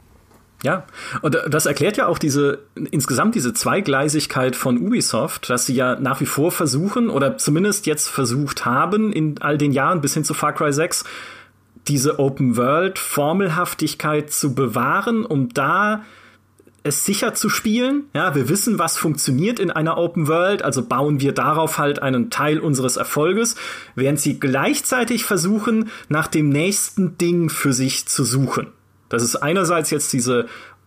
Ja, und das erklärt ja auch insgesamt diese Zweigleisigkeit von Ubisoft, dass sie ja nach wie vor versuchen, oder zumindest jetzt versucht haben, in all den Jahren bis hin zu Far Cry 6, diese Open-World-Formelhaftigkeit zu bewahren, um da es sicher zu spielen. Ja, wir wissen, was funktioniert in einer Open World, also bauen wir darauf halt einen Teil unseres Erfolges, während sie gleichzeitig versuchen, nach dem nächsten Ding für sich zu suchen. Das ist einerseits jetzt diese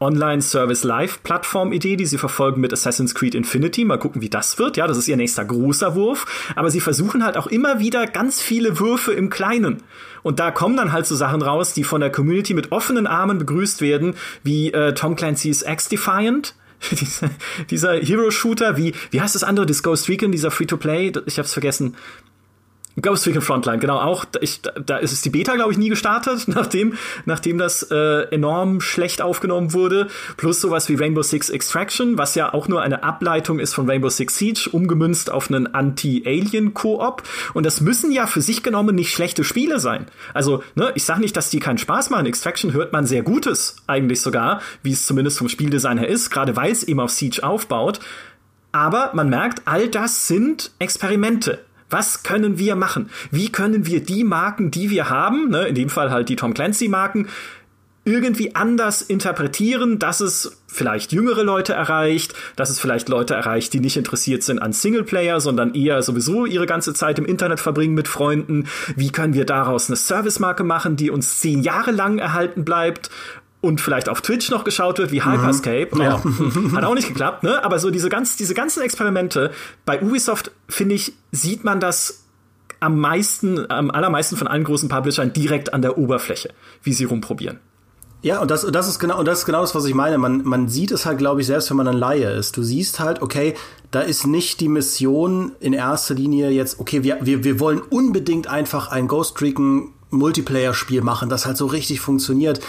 Online-Service-Live-Plattform-Idee, die sie verfolgen mit Assassin's Creed Infinity. Mal gucken, wie das wird. Ja, das ist ihr nächster großer Wurf. Aber sie versuchen halt auch immer wieder ganz viele Würfe im Kleinen. Und da kommen dann halt so Sachen raus, die von der Community mit offenen Armen begrüßt werden, wie Tom Clancy's X-Defiant. dieser Hero-Shooter, wie heißt das andere? Das Ghost Recon, dieser Free-to-Play? Ich hab's vergessen. Ghost Recon Frontline, genau, auch. Da ist es die Beta, glaube ich, nie gestartet, nachdem das enorm schlecht aufgenommen wurde. Plus sowas wie Rainbow Six Extraction, was ja auch nur eine Ableitung ist von Rainbow Six Siege, umgemünzt auf einen Anti-Alien-Koop. Und das müssen ja für sich genommen nicht schlechte Spiele sein. Also, ne, ich sag nicht, dass die keinen Spaß machen. Extraction hört man sehr Gutes, eigentlich sogar, wie es zumindest vom Spieldesign her ist, gerade weil es eben auf Siege aufbaut. Aber man merkt, all das sind Experimente. Was können wir machen? Wie können wir die Marken, die wir haben, ne, in dem Fall halt die Tom Clancy-Marken, irgendwie anders interpretieren, dass es vielleicht jüngere Leute erreicht, dass es vielleicht Leute erreicht, die nicht interessiert sind an Singleplayer, sondern eher sowieso ihre ganze Zeit im Internet verbringen mit Freunden? Wie können wir daraus eine Servicemarke machen, die uns 10 Jahre lang erhalten bleibt? Und vielleicht auf Twitch noch geschaut wird, wie Hyperscape. Ja. Hat auch nicht geklappt, ne? Aber so diese ganzen Experimente, bei Ubisoft, finde ich, sieht man das am allermeisten von allen großen Publishern direkt an der Oberfläche, wie sie rumprobieren. Ja, und das ist genau das, was ich meine. Man sieht es halt, glaube ich, selbst wenn man ein Laie ist. Du siehst halt, okay, da ist nicht die Mission in erster Linie jetzt, okay, wir wollen unbedingt einfach ein Ghost Recon Multiplayer-Spiel machen, das halt so richtig funktioniert.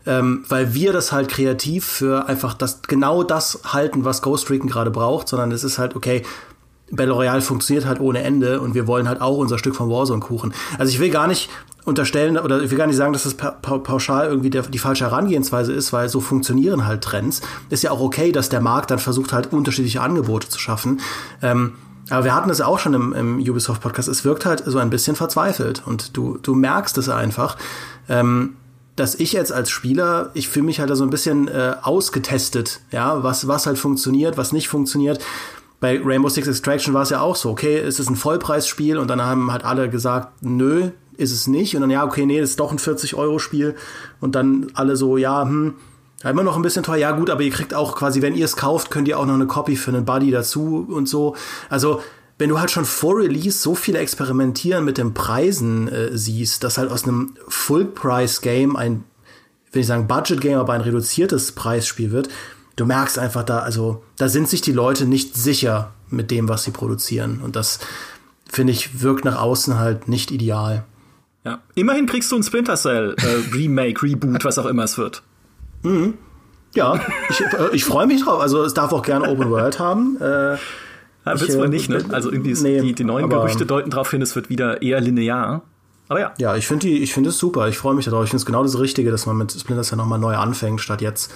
weil wir das halt kreativ für einfach genau das halten, was Ghost Recon gerade braucht, sondern es ist halt, okay, Battle Royale funktioniert halt ohne Ende und wir wollen halt auch unser Stück vom Warzone-Kuchen. Also ich will gar nicht unterstellen oder ich will gar nicht sagen, dass das pauschal irgendwie die falsche Herangehensweise ist, weil so funktionieren halt Trends. Ist ja auch okay, dass der Markt dann versucht halt unterschiedliche Angebote zu schaffen. Aber wir hatten das ja auch schon im Ubisoft-Podcast. Es wirkt halt so ein bisschen verzweifelt und du merkst es einfach, dass ich jetzt als Spieler, ich fühle mich halt da so ein bisschen ausgetestet, ja, was halt funktioniert, was nicht funktioniert. Bei Rainbow Six Extraction war es ja auch so, okay, es ist ein Vollpreisspiel und dann haben halt alle gesagt, nö, ist es nicht. Und dann, ja, okay, nee, das ist doch ein 40-Euro-Spiel. Und dann alle so, ja, immer noch ein bisschen teuer. Ja gut, aber ihr kriegt auch quasi, wenn ihr es kauft, könnt ihr auch noch eine Copy für einen Buddy dazu und so. Also, wenn du halt schon vor Release so viel Experimentieren mit den Preisen siehst, dass halt aus einem Full-Price-Game ein, will ich sagen, Budget-Game, aber ein reduziertes Preisspiel wird, du merkst einfach da sind sich die Leute nicht sicher mit dem, was sie produzieren. Und das, finde ich, wirkt nach außen halt nicht ideal. Ja, immerhin kriegst du ein Splinter Cell Remake, Reboot, was auch immer es wird. Mhm. Ja, ich freue mich drauf. Also es darf auch gerne Open World haben. Wird's wohl nicht, ne? Also irgendwie die neuen Gerüchte deuten darauf hin, es wird wieder eher linear. Aber ja. Ja, ich finde es super. Ich freue mich darauf. Ich finde es genau das Richtige, dass man mit Splinter Cell nochmal neu anfängt, statt jetzt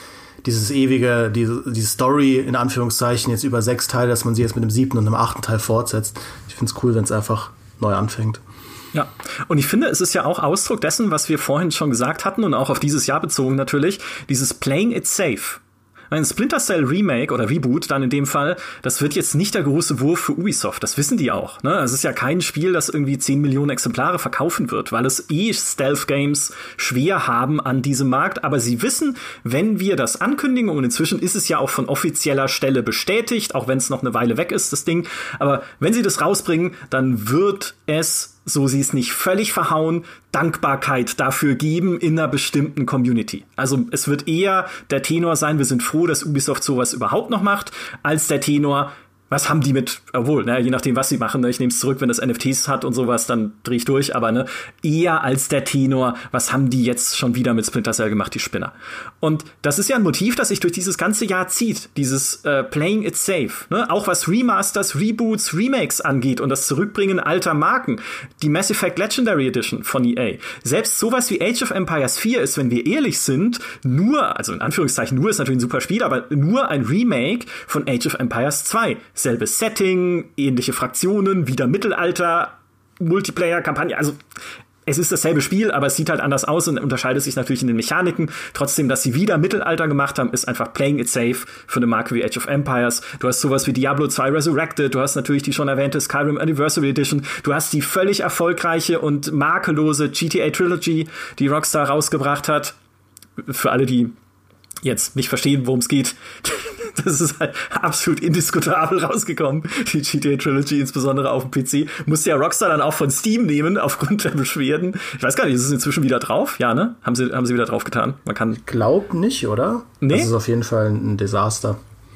diese Story, in Anführungszeichen, jetzt über 6 Teile, dass man sie jetzt mit dem 7. und dem 8. Teil fortsetzt. Ich finde es cool, wenn es einfach neu anfängt. Ja, und ich finde, es ist ja auch Ausdruck dessen, was wir vorhin schon gesagt hatten und auch auf dieses Jahr bezogen natürlich, dieses Playing it safe. Ein Splinter Cell Remake oder Reboot dann in dem Fall, das wird jetzt nicht der große Wurf für Ubisoft, das wissen die auch. Ne? Es ist ja kein Spiel, das irgendwie 10 Millionen Exemplare verkaufen wird, weil es Stealth-Games schwer haben an diesem Markt. Aber sie wissen, wenn wir das ankündigen, und inzwischen ist es ja auch von offizieller Stelle bestätigt, auch wenn es noch eine Weile weg ist, das Ding, aber wenn sie das rausbringen, dann wird es, so sie es nicht völlig verhauen, Dankbarkeit dafür geben in einer bestimmten Community. Also es wird eher der Tenor sein, wir sind froh, dass Ubisoft sowas überhaupt noch macht, als der Tenor, was haben die mit, obwohl, je nachdem, was sie machen, ne, ich nehme es zurück, wenn das NFTs hat und sowas, dann drehe ich durch, aber ne, eher als der Tenor, was haben die jetzt schon wieder mit Splinter Cell gemacht, die Spinner. Und das ist ja ein Motiv, das sich durch dieses ganze Jahr zieht, dieses Playing it safe, ne? Auch was Remasters, Reboots, Remakes angeht und das Zurückbringen alter Marken, die Mass Effect Legendary Edition von EA. Selbst sowas wie Age of Empires 4 ist, wenn wir ehrlich sind, nur, also in Anführungszeichen nur ist natürlich ein super Spiel, aber nur ein Remake von Age of Empires 2. Selbes Setting, ähnliche Fraktionen, wieder Mittelalter, Multiplayer-Kampagne, also es ist dasselbe Spiel, aber es sieht halt anders aus und unterscheidet sich natürlich in den Mechaniken. Trotzdem, dass sie wieder Mittelalter gemacht haben, ist einfach playing it safe für eine Marke wie Age of Empires. Du hast sowas wie Diablo 2 Resurrected, du hast natürlich die schon erwähnte Skyrim Anniversary Edition, du hast die völlig erfolgreiche und makellose GTA Trilogy, die Rockstar rausgebracht hat. Für alle, die jetzt nicht verstehen, worum es geht. Das ist halt absolut indiskutabel rausgekommen, die GTA Trilogy, insbesondere auf dem PC. Musste ja Rockstar dann auch von Steam nehmen, aufgrund der Beschwerden. Ich weiß gar nicht, ist es inzwischen wieder drauf? Ja, ne? Haben sie wieder drauf getan. Man kann. Ich glaub nicht, oder? Nee? Das ist auf jeden Fall ein Desaster.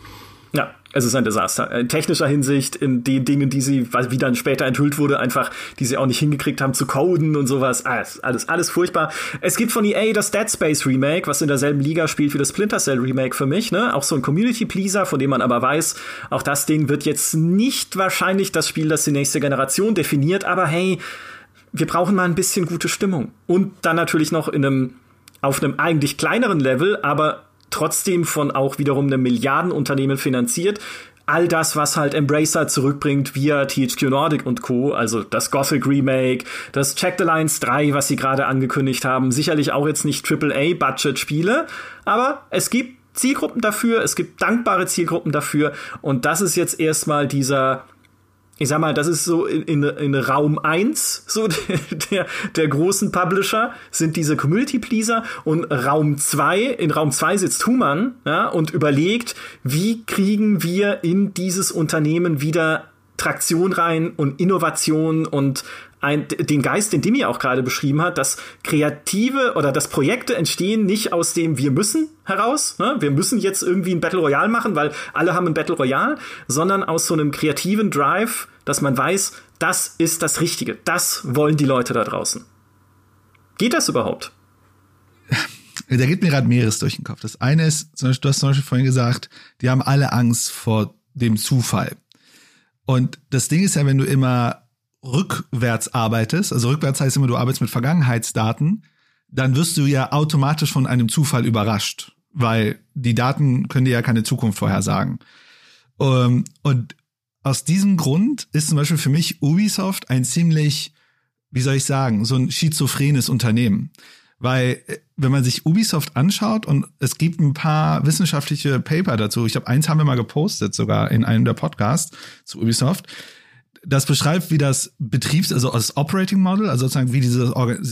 Ja, es ist ein Desaster. In technischer Hinsicht, in den Dingen, die sie, wie dann später enthüllt wurde, einfach, die sie auch nicht hingekriegt haben zu coden und sowas. Alles furchtbar. Es gibt von EA das Dead Space Remake, was in derselben Liga spielt wie das Splinter Cell Remake für mich, ne? Auch so ein Community-Pleaser, von dem man aber weiß, auch das Ding wird jetzt nicht wahrscheinlich das Spiel, das die nächste Generation definiert, aber hey, wir brauchen mal ein bisschen gute Stimmung. Und dann natürlich noch auf einem eigentlich kleineren Level, aber trotzdem von auch wiederum einem Milliardenunternehmen finanziert. All das, was halt Embracer zurückbringt via THQ Nordic und Co., also das Gothic Remake, das Jagged Alliance 3, was sie gerade angekündigt haben, sicherlich auch jetzt nicht AAA-Budget-Spiele, aber es gibt Zielgruppen dafür, es gibt dankbare Zielgruppen dafür und das ist jetzt erstmal dieser, ich sag mal, das ist so in Raum 1, so der großen Publisher, sind diese Community-Pleaser und in Raum 2 sitzt Human, ja, und überlegt, wie kriegen wir in dieses Unternehmen wieder Traktion rein und Innovation und den Geist, den Dimi auch gerade beschrieben hat, dass Kreative oder dass Projekte entstehen nicht aus dem wir müssen heraus, ne? Wir müssen jetzt irgendwie ein Battle Royale machen, weil alle haben ein Battle Royale, sondern aus so einem kreativen Drive, dass man weiß, das ist das Richtige, das wollen die Leute da draußen. Geht das überhaupt? Da geht mir gerade mehreres durch den Kopf. Das eine ist, du hast zum Beispiel vorhin gesagt, die haben alle Angst vor dem Zufall. Und das Ding ist ja, wenn du immer rückwärts arbeitest, also rückwärts heißt immer, du arbeitest mit Vergangenheitsdaten, dann wirst du ja automatisch von einem Zufall überrascht, weil die Daten können dir ja keine Zukunft vorhersagen. Und aus diesem Grund ist zum Beispiel für mich Ubisoft ein ziemlich, wie soll ich sagen, so ein schizophrenes Unternehmen. Weil, wenn man sich Ubisoft anschaut, und es gibt ein paar wissenschaftliche Paper dazu, ich glaube, eins haben wir mal gepostet sogar in einem der Podcasts zu Ubisoft, das beschreibt, wie das also das Operating Model, also sozusagen wie diese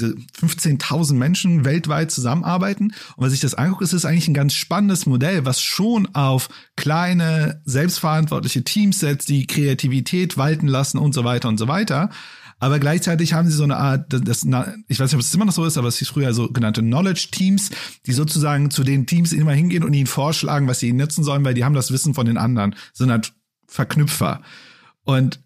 15.000 Menschen weltweit zusammenarbeiten. Und wenn sich das anguckt, ist es eigentlich ein ganz spannendes Modell, was schon auf kleine, selbstverantwortliche Teams setzt, die Kreativität walten lassen und so weiter und so weiter. Aber gleichzeitig haben sie so eine Art, ich weiß nicht, ob es immer noch so ist, aber es hieß früher sogenannte Knowledge-Teams, die sozusagen zu den Teams immer hingehen und ihnen vorschlagen, was sie ihnen nutzen sollen, weil die haben das Wissen von den anderen, sind halt Verknüpfer. Und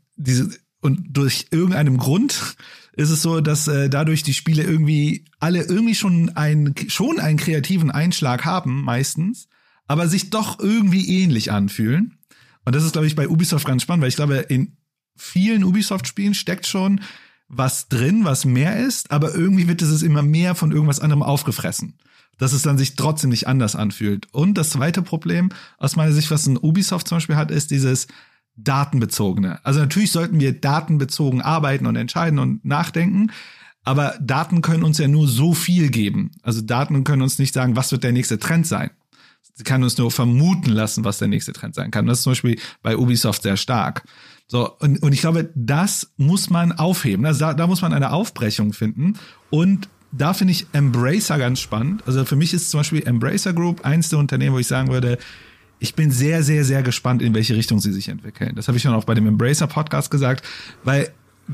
durch irgendeinem Grund ist es so, dass dadurch die Spiele alle schon einen kreativen Einschlag haben, meistens, aber sich doch irgendwie ähnlich anfühlen. Und das ist, glaube ich, bei Ubisoft ganz spannend, weil ich glaube, in vielen Ubisoft-Spielen steckt schon was drin, was mehr ist, aber irgendwie wird es immer mehr von irgendwas anderem aufgefressen, dass es dann sich trotzdem nicht anders anfühlt. Und das zweite Problem aus meiner Sicht, was ein Ubisoft zum Beispiel hat, ist dieses datenbezogene. Also natürlich sollten wir datenbezogen arbeiten und entscheiden und nachdenken, aber Daten können uns ja nur so viel geben. Also Daten können uns nicht sagen, was wird der nächste Trend sein. Sie kann uns nur vermuten lassen, was der nächste Trend sein kann. Das ist zum Beispiel bei Ubisoft sehr stark. So, und ich glaube, das muss man aufheben. Also da muss man eine Aufbrechung finden. Und da finde ich Embracer ganz spannend. Also für mich ist zum Beispiel Embracer Group eins der Unternehmen, wo ich sagen würde, ich bin sehr, sehr, sehr gespannt, in welche Richtung sie sich entwickeln. Das habe ich schon auch bei dem Embracer-Podcast gesagt, weil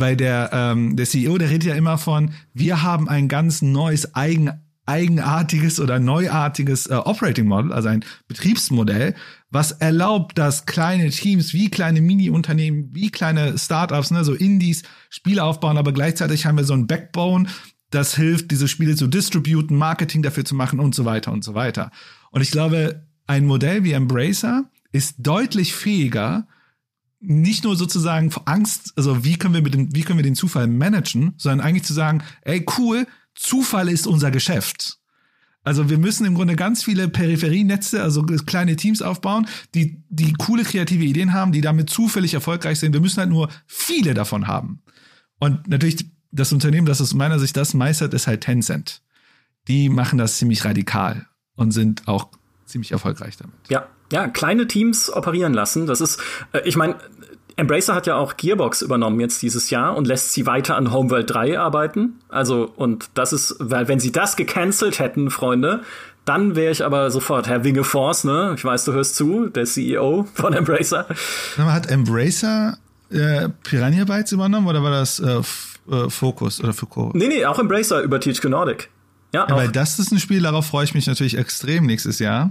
der CEO, der redet ja immer von, wir haben ein ganz neues, eigenartiges oder neuartiges Operating Model, also ein Betriebsmodell, was erlaubt, dass kleine Teams wie kleine Mini-Unternehmen, wie kleine Startups, so Indies, Spiele aufbauen, aber gleichzeitig haben wir so ein Backbone, das hilft, diese Spiele zu distributen, Marketing dafür zu machen und so weiter und so weiter. Und ich glaube, ein Modell wie Embracer ist deutlich fähiger, nicht nur sozusagen vor Angst, also wie können wir den Zufall managen, sondern eigentlich zu sagen, ey, cool, Zufall ist unser Geschäft. Also wir müssen im Grunde ganz viele Peripherienetze, also kleine Teams aufbauen, die coole kreative Ideen haben, die damit zufällig erfolgreich sind. Wir müssen halt nur viele davon haben. Und natürlich das Unternehmen, das aus meiner Sicht das meistert, ist halt Tencent. Die machen das ziemlich radikal und sind auch ziemlich erfolgreich damit. Ja, kleine Teams operieren lassen. Das ist, ich meine, Embracer hat ja auch Gearbox übernommen jetzt dieses Jahr und lässt sie weiter an Homeworld 3 arbeiten. Also, und das ist, weil wenn sie das gecancelt hätten, Freunde, dann wäre ich aber sofort Herr Wingefors, ne? Ich weiß, du hörst zu, der CEO von Embracer. Hat Embracer Piranha Bytes übernommen oder war das Focus oder Foucault? Nee, auch Embracer über THQ Nordic. Ja, weil das ist ein Spiel, darauf freue ich mich natürlich extrem nächstes Jahr.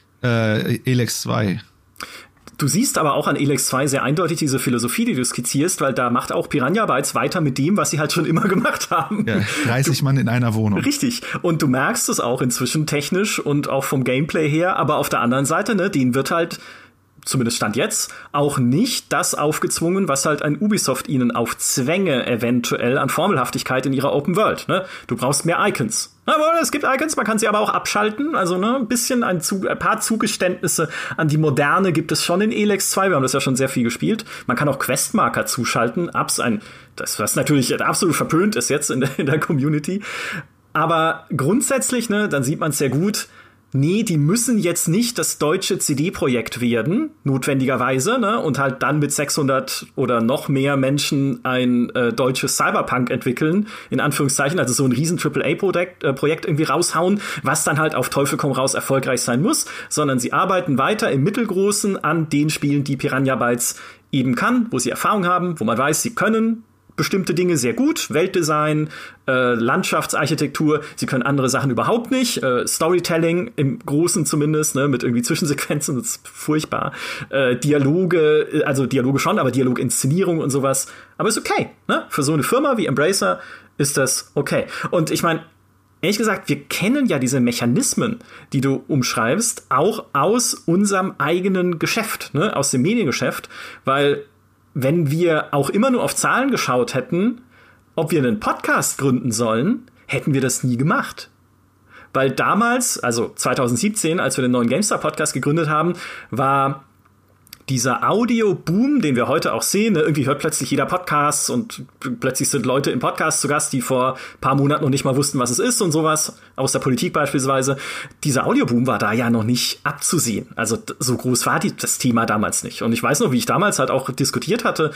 Elex 2. Du siehst aber auch an Elex 2 sehr eindeutig diese Philosophie, die du skizzierst, weil da macht auch Piranha Bytes weiter mit dem, was sie halt schon immer gemacht haben. Ja, 30 Mann in einer Wohnung. Richtig. Und du merkst es auch inzwischen technisch und auch vom Gameplay her, aber auf der anderen Seite, ne, denen wird halt, zumindest Stand jetzt, auch nicht das aufgezwungen, was halt ein Ubisoft ihnen aufzwänge, eventuell an Formelhaftigkeit in ihrer Open World. Ne? Du brauchst mehr Icons. Aber es gibt Icons, man kann sie aber auch abschalten. Also ein bisschen ein paar Zugeständnisse an die Moderne gibt es schon in Elex 2. Wir haben das ja schon sehr viel gespielt. Man kann auch Questmarker zuschalten. Das, was natürlich absolut verpönt ist jetzt in der Community. Aber grundsätzlich, ne, dann sieht man es sehr gut. Nee, die müssen jetzt nicht das deutsche CD-Projekt werden, notwendigerweise, ne, und halt dann mit 600 oder noch mehr Menschen ein deutsches Cyberpunk entwickeln, in Anführungszeichen, also so ein riesen AAA-Projekt irgendwie raushauen, was dann halt auf Teufel komm raus erfolgreich sein muss, sondern sie arbeiten weiter im Mittelgroßen an den Spielen, die Piranha Bytes eben kann, wo sie Erfahrung haben, wo man weiß, sie können bestimmte Dinge sehr gut, Weltdesign, Landschaftsarchitektur, sie können andere Sachen überhaupt nicht, Storytelling im Großen zumindest, ne, mit irgendwie Zwischensequenzen, das ist furchtbar, Dialoge, also Dialoge schon, aber Dialoginszenierung und sowas, aber ist okay, ne, für so eine Firma wie Embracer ist das okay. Und ich meine, ehrlich gesagt, wir kennen ja diese Mechanismen, die du umschreibst, auch aus unserem eigenen Geschäft, ne, aus dem Mediengeschäft, weil wenn wir auch immer nur auf Zahlen geschaut hätten, ob wir einen Podcast gründen sollen, hätten wir das nie gemacht. Weil damals, also 2017, als wir den neuen GameStar-Podcast gegründet haben, war dieser Audio-Boom, den wir heute auch sehen, ne? Irgendwie hört plötzlich jeder Podcasts und plötzlich sind Leute im Podcast zu Gast, die vor ein paar Monaten noch nicht mal wussten, was es ist und sowas, aus der Politik beispielsweise. Dieser Audio-Boom war da ja noch nicht abzusehen. Also so groß war das Thema damals nicht. Und ich weiß noch, wie ich damals halt auch diskutiert hatte,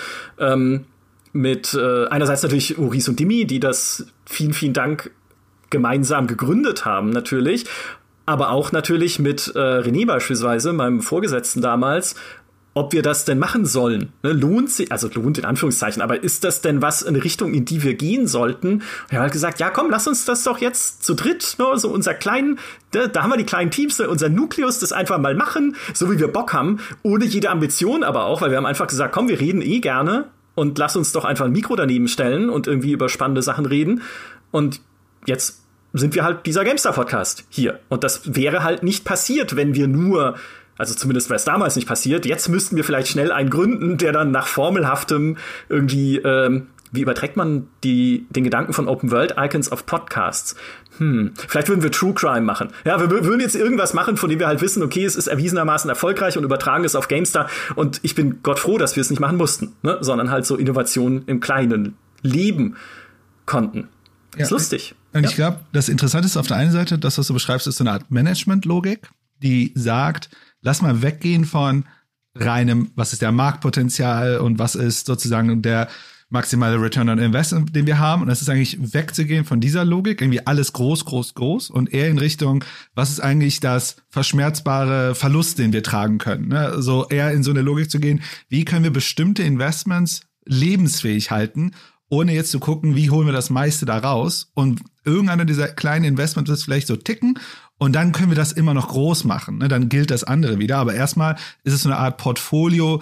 mit einerseits natürlich Uris und Dimi, die das, vielen, vielen Dank, gemeinsam gegründet haben natürlich, aber auch natürlich mit René beispielsweise, meinem Vorgesetzten damals, ob wir das denn machen sollen. Ne? Lohnt in Anführungszeichen, aber ist das denn was, eine Richtung, in die wir gehen sollten? Und er hat halt gesagt, ja komm, lass uns das doch jetzt zu dritt, ne? So unser kleinen, da haben wir die kleinen Teams, unser Nukleus, das einfach mal machen, so wie wir Bock haben, ohne jede Ambition aber auch, weil wir haben einfach gesagt, komm, wir reden gerne und lass uns doch einfach ein Mikro daneben stellen und irgendwie über spannende Sachen reden. Und jetzt sind wir halt dieser GameStar-Podcast hier. Und das wäre halt nicht passiert, wenn wir nur, also zumindest wäre es damals nicht passiert, jetzt müssten wir vielleicht schnell einen gründen, der dann nach formelhaftem irgendwie, wie überträgt man den Gedanken von Open World Icons auf Podcasts? Vielleicht würden wir True Crime machen. Ja, wir würden jetzt irgendwas machen, von dem wir halt wissen, okay, es ist erwiesenermaßen erfolgreich und übertragen es auf GameStar. Und ich bin Gott froh, dass wir es nicht machen mussten, ne? Sondern halt so Innovationen im Kleinen leben konnten. Ja. Ist lustig. Und ich glaube, das Interessante ist auf der einen Seite, das, was du beschreibst, ist so eine Art Management-Logik, die sagt, lass mal weggehen von reinem, was ist der Marktpotenzial und was ist sozusagen der maximale Return on Investment, den wir haben. Und das ist eigentlich wegzugehen von dieser Logik, irgendwie alles groß, groß, groß und eher in Richtung, was ist eigentlich das verschmerzbare Verlust, den wir tragen können. Ne? So eher in so eine Logik zu gehen, wie können wir bestimmte Investments lebensfähig halten, ohne jetzt zu gucken, wie holen wir das meiste da raus. Und irgendeiner dieser kleinen Investments ist vielleicht so ticken und dann können wir das immer noch groß machen. Ne? Dann gilt das andere wieder. Aber erstmal ist es so eine Art Portfolio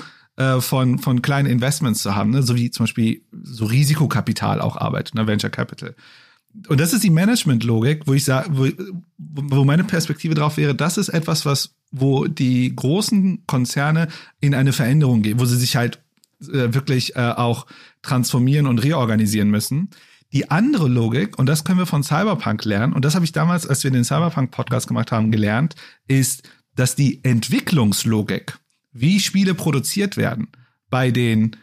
von kleinen Investments zu haben, ne? So wie zum Beispiel so Risikokapital auch arbeitet, ne? Venture Capital. Und das ist die Management-Logik, wo ich sage, wo meine Perspektive drauf wäre, das ist etwas, wo die großen Konzerne in eine Veränderung gehen, wo sie sich halt wirklich auch transformieren und reorganisieren müssen. Die andere Logik, und das können wir von Cyberpunk lernen, und das habe ich damals, als wir den Cyberpunk-Podcast gemacht haben, gelernt, ist, dass die Entwicklungslogik, wie Spiele produziert werden, bei den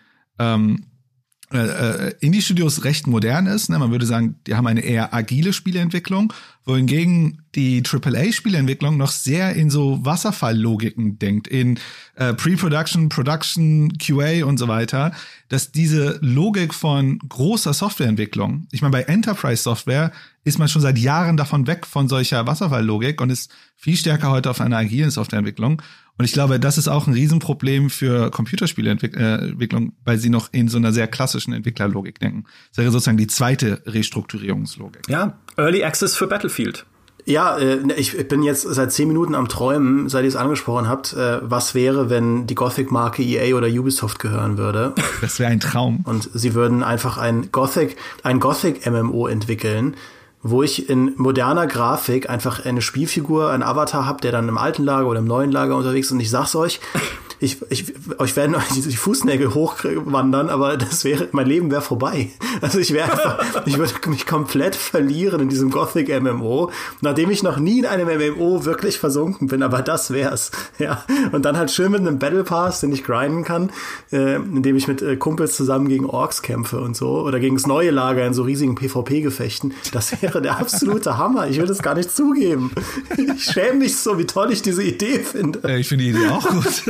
Indie-Studios recht modern ist. Ne? Man würde sagen, die haben eine eher agile Spieleentwicklung, wohingegen die AAA-Spieleentwicklung noch sehr in so Wasserfalllogiken denkt, in Pre-Production, Production, QA und so weiter, dass diese Logik von großer Softwareentwicklung, ich meine, bei Enterprise-Software ist man schon seit Jahren davon weg von solcher Wasserfalllogik und ist viel stärker heute auf einer agilen Softwareentwicklung. Und ich glaube, das ist auch ein Riesenproblem für Computerspieleentwicklung, weil sie noch in so einer sehr klassischen Entwicklerlogik denken. Das wäre sozusagen die zweite Restrukturierungslogik. Ja, Early Access für Battlefield. Ja, ich bin jetzt seit 10 Minuten am Träumen, seit ihr es angesprochen habt. Was wäre, wenn die Gothic-Marke EA oder Ubisoft gehören würde? Das wäre ein Traum. Und sie würden einfach ein Gothic-MMO entwickeln, wo ich in moderner Grafik einfach eine Spielfigur, einen Avatar habe, der dann im alten Lager oder im neuen Lager unterwegs ist. Und ich sag's euch, euch werden die Fußnägel hochwandern, aber mein Leben wäre vorbei. Also ich würde mich komplett verlieren in diesem Gothic-MMO, nachdem ich noch nie in einem MMO wirklich versunken bin, aber das wär's. Ja. Und dann halt schön mit einem Battle Pass, den ich grinden kann, indem ich mit Kumpels zusammen gegen Orks kämpfe und so, oder gegen das neue Lager in so riesigen PvP-Gefechten. Das wäre der absolute Hammer. Ich will das gar nicht zugeben. Ich schäme mich so, wie toll ich diese Idee finde. Ich finde die Idee auch gut.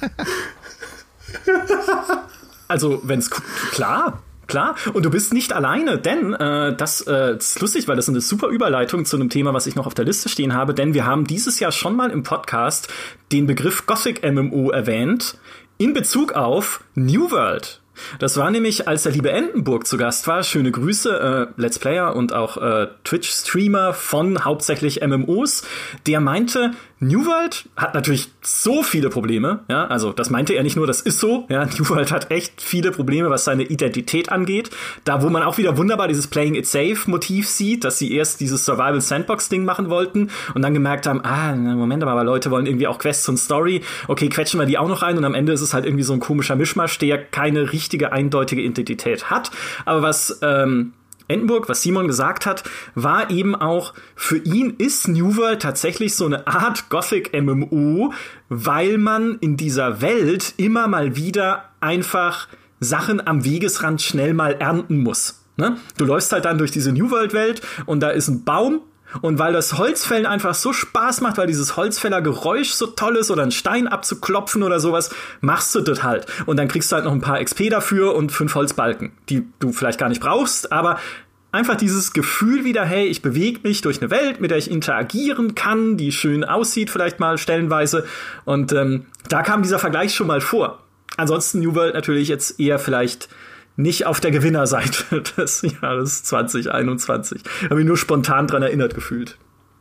Also, klar. Und du bist nicht alleine, denn das ist lustig, weil das ist eine super Überleitung zu einem Thema, was ich noch auf der Liste stehen habe, denn wir haben dieses Jahr schon mal im Podcast den Begriff Gothic MMO erwähnt in Bezug auf New World. Das war nämlich, als der liebe Entenburg zu Gast war, schöne Grüße, Let's Player und auch Twitch-Streamer von hauptsächlich MMOs, der meinte, New World hat natürlich so viele Probleme, ja, also das meinte er nicht nur, das ist so, ja, New World hat echt viele Probleme, was seine Identität angeht, da wo man auch wieder wunderbar dieses Playing It Safe Motiv sieht, dass sie erst dieses Survival Sandbox Ding machen wollten und dann gemerkt haben, Moment mal, aber Leute wollen irgendwie auch Quests und Story, okay, quetschen wir die auch noch rein und am Ende ist es halt irgendwie so ein komischer Mischmasch, der keine richtige, eindeutige Identität hat, aber was Endenburg, was Simon gesagt hat, war eben auch, für ihn ist New World tatsächlich so eine Art Gothic-MMO, weil man in dieser Welt immer mal wieder einfach Sachen am Wegesrand schnell mal ernten muss. Ne? Du läufst halt dann durch diese New World-Welt und da ist ein Baum. Und weil das Holzfällen einfach so Spaß macht, weil dieses Holzfällergeräusch so toll ist oder einen Stein abzuklopfen oder sowas, machst du das halt. Und dann kriegst du halt noch ein paar XP dafür und 5 Holzbalken, die du vielleicht gar nicht brauchst, aber einfach dieses Gefühl wieder, hey, ich bewege mich durch eine Welt, mit der ich interagieren kann, die schön aussieht vielleicht mal stellenweise. Und da kam dieser Vergleich schon mal vor. Ansonsten New World natürlich jetzt eher vielleicht nicht auf der Gewinnerseite des Jahres 2021. Habe mich nur spontan dran erinnert gefühlt.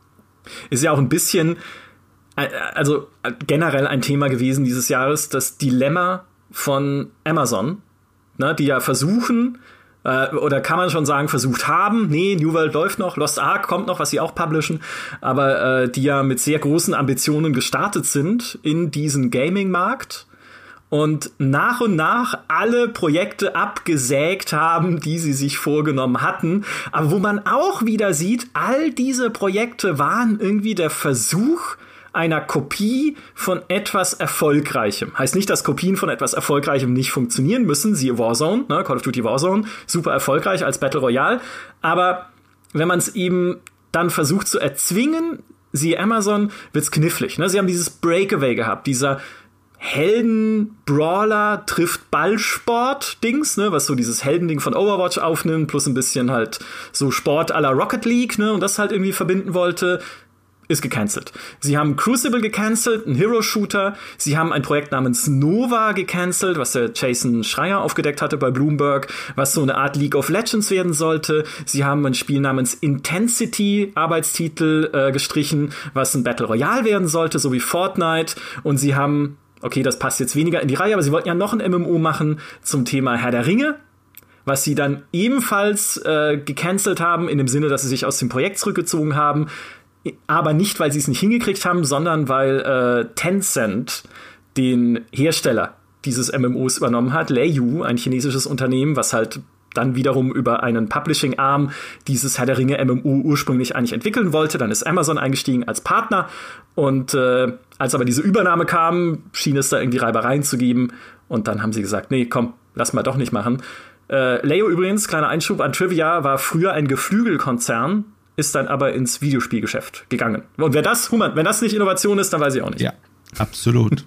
Ist ja auch ein bisschen, also generell ein Thema gewesen dieses Jahres, das Dilemma von Amazon, ne, die ja versuchen, oder kann man schon sagen, versucht haben, nee, New World läuft noch, Lost Ark kommt noch, was sie auch publishen, aber die ja mit sehr großen Ambitionen gestartet sind in diesen Gaming-Markt und nach alle Projekte abgesägt haben, die sie sich vorgenommen hatten. Aber wo man auch wieder sieht, all diese Projekte waren irgendwie der Versuch einer Kopie von etwas Erfolgreichem. Heißt nicht, dass Kopien von etwas Erfolgreichem nicht funktionieren müssen. Siehe Warzone, ne? Call of Duty Warzone, super erfolgreich als Battle Royale. Aber wenn man es eben dann versucht zu erzwingen, siehe Amazon, wird's knifflig. Ne? Sie haben dieses Breakaway gehabt, dieser Helden-Brawler trifft Ballsport-Dings, ne, was so dieses Heldending von Overwatch aufnimmt, plus ein bisschen halt so Sport à la Rocket League, ne, und das halt irgendwie verbinden wollte, ist gecancelt. Sie haben Crucible gecancelt, ein Hero-Shooter. Sie haben ein Projekt namens Nova gecancelt, was der Jason Schreier aufgedeckt hatte bei Bloomberg, was so eine Art League of Legends werden sollte. Sie haben ein Spiel namens Intensity, Arbeitstitel, gestrichen, was ein Battle Royale werden sollte, so wie Fortnite. Und sie haben, okay, das passt jetzt weniger in die Reihe, aber sie wollten ja noch ein MMO machen zum Thema Herr der Ringe, was sie dann ebenfalls gecancelt haben, in dem Sinne, dass sie sich aus dem Projekt zurückgezogen haben. Aber nicht, weil sie es nicht hingekriegt haben, sondern weil Tencent den Hersteller dieses MMOs übernommen hat, Leyou, ein chinesisches Unternehmen, was halt dann wiederum über einen Publishing-Arm dieses Herr der Ringe MMO ursprünglich eigentlich entwickeln wollte. Dann ist Amazon eingestiegen als Partner und als aber diese Übernahme kam, schien es da irgendwie Reibereien zu geben und dann haben sie gesagt, nee, komm, lass mal doch nicht machen. Leyou übrigens, kleiner Einschub an Trivia, war früher ein Geflügelkonzern, ist dann aber ins Videospielgeschäft gegangen. Und wenn das nicht Innovation ist, dann weiß ich auch nicht. Ja, absolut.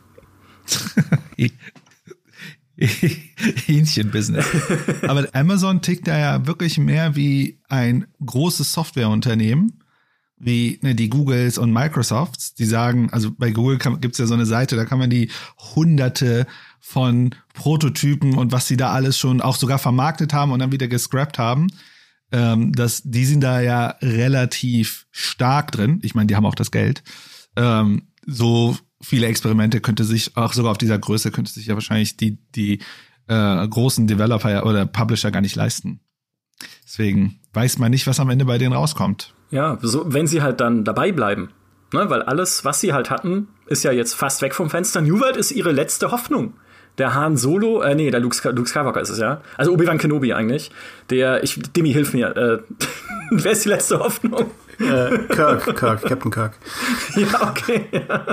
Hähnchenbusiness. Aber Amazon tickt da ja wirklich mehr wie ein großes Softwareunternehmen, wie die Googles und Microsofts, die sagen, also bei Google gibt's ja so eine Seite, da kann man die Hunderte von Prototypen und was sie da alles schon auch sogar vermarktet haben und dann wieder gescrapped haben. Die sind da ja relativ stark drin. Ich meine, die haben auch das Geld. So viele Experimente könnte sich, auch sogar auf dieser Größe, könnte sich ja wahrscheinlich die großen Developer oder Publisher gar nicht leisten. Deswegen weiß man nicht, was am Ende bei denen rauskommt. Ja, so, wenn sie halt dann dabei bleiben. Ne? Weil alles, was sie halt hatten, ist ja jetzt fast weg vom Fenster. New World ist ihre letzte Hoffnung. Der Han Solo, der Luke Skywalker ist es, ja. Also Obi-Wan Kenobi eigentlich. Demi, hilf mir. Wer ist die letzte Hoffnung? Captain Kirk. Ja, okay.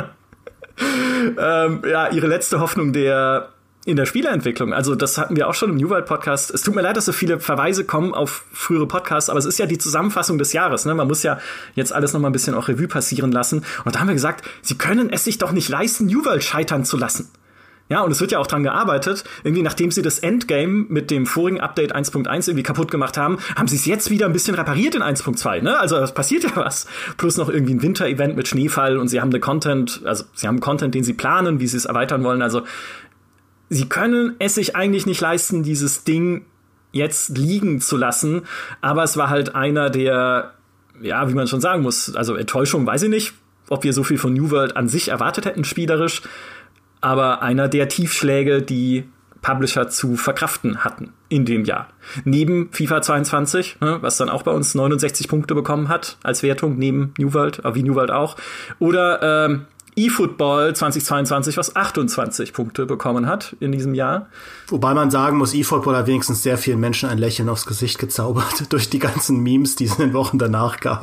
Ja, ihre letzte Hoffnung in der Spieleentwicklung. Also das hatten wir auch schon im New World Podcast. Es tut mir leid, dass so viele Verweise kommen auf frühere Podcasts, aber es ist ja die Zusammenfassung des Jahres. Ne? Man muss ja jetzt alles noch mal ein bisschen auch Revue passieren lassen. Und da haben wir gesagt, sie können es sich doch nicht leisten, New World scheitern zu lassen. Ja, und es wird ja auch dran gearbeitet. Irgendwie, nachdem sie das Endgame mit dem vorigen Update 1.1 irgendwie kaputt gemacht haben, haben sie es jetzt wieder ein bisschen repariert in 1.2, ne? Also, es passiert ja was. Plus noch irgendwie ein Winter-Event mit Schneefall und sie haben Content, den sie planen, wie sie es erweitern wollen. Also, sie können es sich eigentlich nicht leisten, dieses Ding jetzt liegen zu lassen. Aber es war halt einer der, ja, wie man schon sagen muss, also Enttäuschung weiß ich nicht. ob wir so viel von New World an sich erwartet hätten, spielerisch, aber einer der Tiefschläge, die Publisher zu verkraften hatten in dem Jahr. Neben FIFA 22, was dann auch bei uns 69 Punkte bekommen hat als Wertung, neben New World, wie New World auch. Oder eFootball 2022, was 28 Punkte bekommen hat in diesem Jahr. Wobei man sagen muss, eFootball hat wenigstens sehr vielen Menschen ein Lächeln aufs Gesicht gezaubert durch die ganzen Memes, die es in den Wochen danach gab.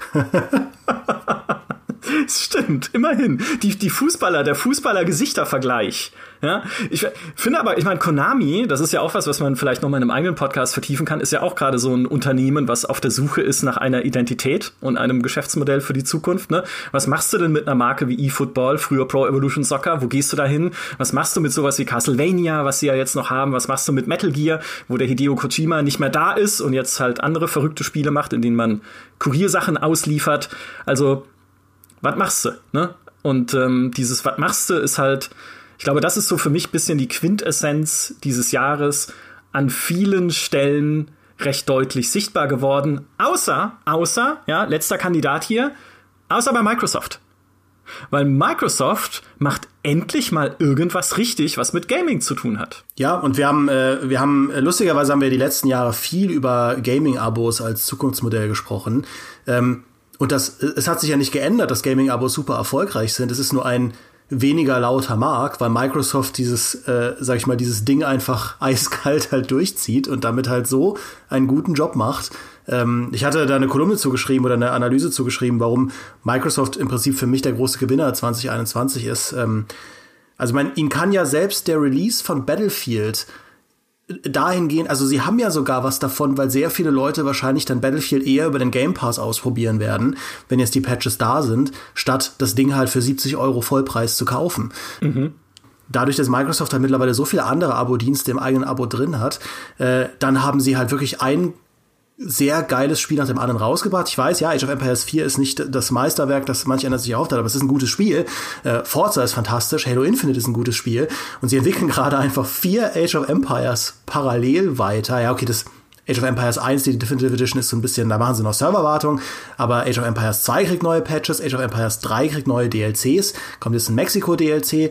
Stimmt, immerhin. Der Fußballer-Gesichter-Vergleich. Ja, ich finde aber, ich meine, Konami, das ist ja auch was man vielleicht noch mal in einem eigenen Podcast vertiefen kann, ist ja auch gerade so ein Unternehmen, was auf der Suche ist nach einer Identität und einem Geschäftsmodell für die Zukunft. Ne? Was machst du denn mit einer Marke wie eFootball, früher Pro Evolution Soccer? Wo gehst du da hin? Was machst du mit sowas wie Castlevania, was sie ja jetzt noch haben? Was machst du mit Metal Gear, wo der Hideo Kojima nicht mehr da ist und jetzt halt andere verrückte Spiele macht, in denen man Kuriersachen ausliefert? Also was machst du, ne? Und dieses was machst du ist halt, ich glaube, das ist so für mich ein bisschen die Quintessenz dieses Jahres, an vielen Stellen recht deutlich sichtbar geworden. Außer, ja, letzter Kandidat hier, außer bei Microsoft. Weil Microsoft macht endlich mal irgendwas richtig, was mit Gaming zu tun hat. Ja, und wir haben lustigerweise haben wir die letzten Jahre viel über Gaming-Abos als Zukunftsmodell gesprochen. Und es hat sich ja nicht geändert, dass Gaming-Abos super erfolgreich sind. Es ist nur ein weniger lauter Markt, weil Microsoft dieses Ding einfach eiskalt halt durchzieht und damit halt so einen guten Job macht. Ich hatte da eine Kolumne zugeschrieben oder eine Analyse zugeschrieben, warum Microsoft im Prinzip für mich der große Gewinner 2021 ist. Ihnen kann ja selbst der Release von Battlefield dahin gehen, also sie haben ja sogar was davon, weil sehr viele Leute wahrscheinlich dann Battlefield eher über den Game Pass ausprobieren werden, wenn jetzt die Patches da sind, statt das Ding halt für 70 € Vollpreis zu kaufen. Mhm. Dadurch, dass Microsoft halt mittlerweile so viele andere Abo-Dienste im eigenen Abo drin hat, dann haben sie halt wirklich ein sehr geiles Spiel nach dem anderen rausgebracht. Ich weiß, ja, Age of Empires 4 ist nicht das Meisterwerk, das manch einer sich erhofft hat, aber es ist ein gutes Spiel. Forza ist fantastisch, Halo Infinite ist ein gutes Spiel und sie entwickeln gerade einfach 4 Age of Empires parallel weiter. Ja, okay, das Age of Empires 1, die Definitive Edition, ist so ein bisschen, da machen sie noch Serverwartung, aber Age of Empires 2 kriegt neue Patches, Age of Empires 3 kriegt neue DLCs, kommt jetzt ein Mexiko-DLC,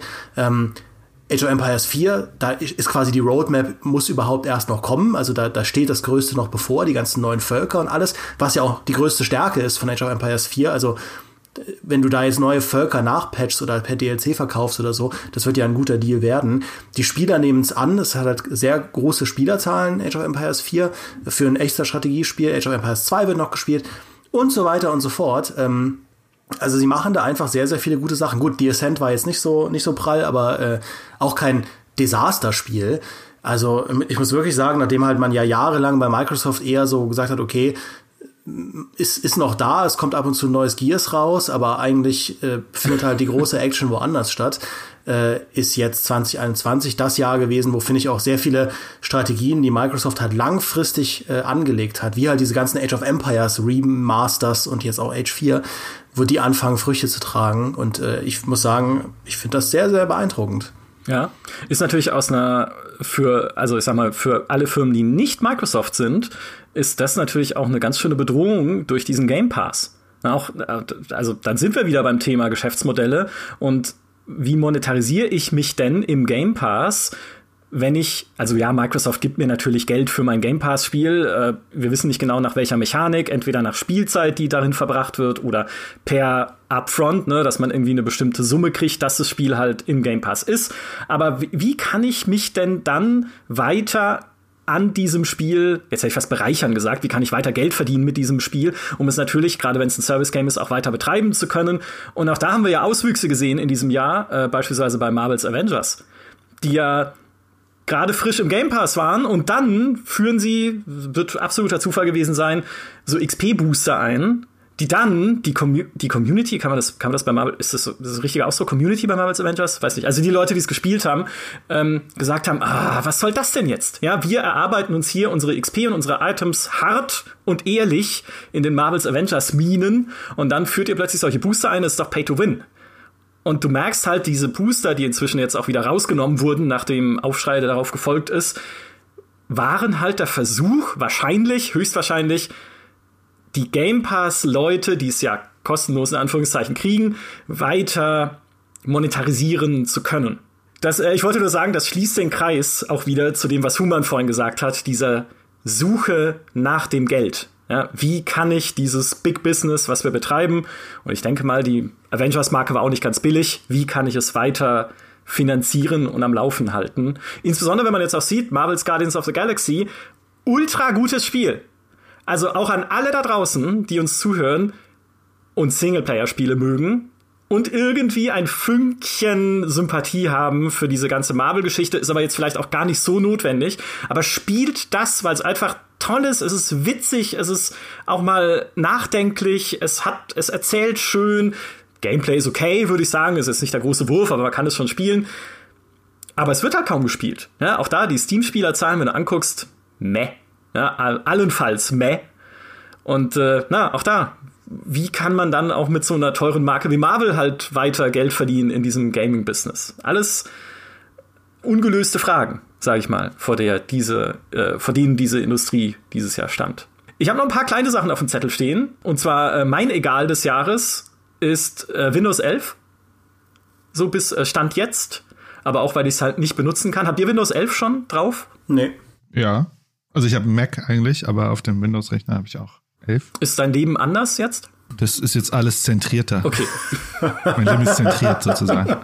Age of Empires 4, da ist quasi die Roadmap, muss überhaupt erst noch kommen, also da steht das Größte noch bevor, die ganzen neuen Völker und alles, was ja auch die größte Stärke ist von Age of Empires 4, also wenn du da jetzt neue Völker nachpatchst oder per DLC verkaufst oder so, das wird ja ein guter Deal werden. Die Spieler nehmen es an, es hat halt sehr große Spielerzahlen, Age of Empires 4, für ein echter Strategiespiel, Age of Empires 2 wird noch gespielt und so weiter und so fort. Also sie machen da einfach sehr, sehr viele gute Sachen. Gut, The Ascent war jetzt nicht so prall, aber auch kein Desasterspiel. Also ich muss wirklich sagen, nachdem halt man ja jahrelang bei Microsoft eher so gesagt hat, okay, ist noch da, es kommt ab und zu ein neues Gears raus, aber eigentlich findet halt die große Action woanders statt, ist jetzt 2021 das Jahr gewesen, wo, finde ich, auch sehr viele Strategien, die Microsoft halt langfristig angelegt hat, wie halt diese ganzen Age of Empires Remasters und jetzt auch Age 4, wo die anfangen, Früchte zu tragen. Und ich muss sagen, ich finde das sehr, sehr beeindruckend. Ja, ist natürlich für alle Firmen, die nicht Microsoft sind, ist das natürlich auch eine ganz schöne Bedrohung durch diesen Game Pass. Also dann sind wir wieder beim Thema Geschäftsmodelle und wie monetarisiere ich mich denn im Game Pass, wenn Microsoft gibt mir natürlich Geld für mein Game Pass-Spiel. Wir wissen nicht genau nach welcher Mechanik, entweder nach Spielzeit, die darin verbracht wird, oder per Upfront, ne, dass man irgendwie eine bestimmte Summe kriegt, dass das Spiel halt im Game Pass ist. Aber wie kann ich mich denn dann weiter an diesem Spiel, jetzt hätte ich fast bereichern gesagt, wie kann ich weiter Geld verdienen mit diesem Spiel, um es natürlich, gerade wenn es ein Service-Game ist, auch weiter betreiben zu können. Und auch da haben wir ja Auswüchse gesehen in diesem Jahr, beispielsweise bei Marvel's Avengers, die ja gerade frisch im Game Pass waren und dann führen sie, wird absoluter Zufall gewesen sein, so XP-Booster ein, die dann die Community, kann man das bei Marvel, ist das ein richtiger Ausdruck, Community bei Marvel's Avengers? Weiß nicht. Also die Leute, die es gespielt haben, gesagt haben, was soll das denn jetzt? Ja, wir erarbeiten uns hier unsere XP und unsere Items hart und ehrlich in den Marvel's Avengers Minen und dann führt ihr plötzlich solche Booster ein, das ist doch Pay to Win. Und du merkst halt, diese Booster, die inzwischen jetzt auch wieder rausgenommen wurden, nach dem Aufschrei, der darauf gefolgt ist, waren halt der Versuch, höchstwahrscheinlich, die Game Pass-Leute, die es ja kostenlos in Anführungszeichen kriegen, weiter monetarisieren zu können. Ich wollte nur sagen, das schließt den Kreis auch wieder zu dem, was Human vorhin gesagt hat, dieser Suche nach dem Geld. Ja, wie kann ich dieses Big Business, was wir betreiben, und ich denke mal, die Avengers-Marke war auch nicht ganz billig, wie kann ich es weiter finanzieren und am Laufen halten? Insbesondere, wenn man jetzt auch sieht, Marvel's Guardians of the Galaxy, ultra gutes Spiel. Also auch an alle da draußen, die uns zuhören und Singleplayer-Spiele mögen und irgendwie ein Fünkchen Sympathie haben für diese ganze Marvel-Geschichte, ist aber jetzt vielleicht auch gar nicht so notwendig, aber spielt das, weil es einfach toll ist, es ist witzig, es ist auch mal nachdenklich, es erzählt schön, Gameplay ist okay, würde ich sagen, es ist nicht der große Wurf, aber man kann es schon spielen. Aber es wird halt kaum gespielt. Ja, auch da, die Steam-Spielerzahlen, wenn du anguckst, meh. Ja, allenfalls meh. Und auch da, wie kann man dann auch mit so einer teuren Marke wie Marvel halt weiter Geld verdienen in diesem Gaming-Business? Alles ungelöste Fragen, sage ich mal, vor denen diese Industrie dieses Jahr stand. Ich habe noch ein paar kleine Sachen auf dem Zettel stehen. Und zwar mein Egal des Jahres ist Windows 11. So bis Stand jetzt. Aber auch, weil ich es halt nicht benutzen kann. Habt ihr Windows 11 schon drauf? Nee. Ja. Also ich habe Mac eigentlich, aber auf dem Windows-Rechner habe ich auch 11. Ist dein Leben anders jetzt? Das ist jetzt alles zentrierter. Okay. Mein Leben ist zentriert sozusagen.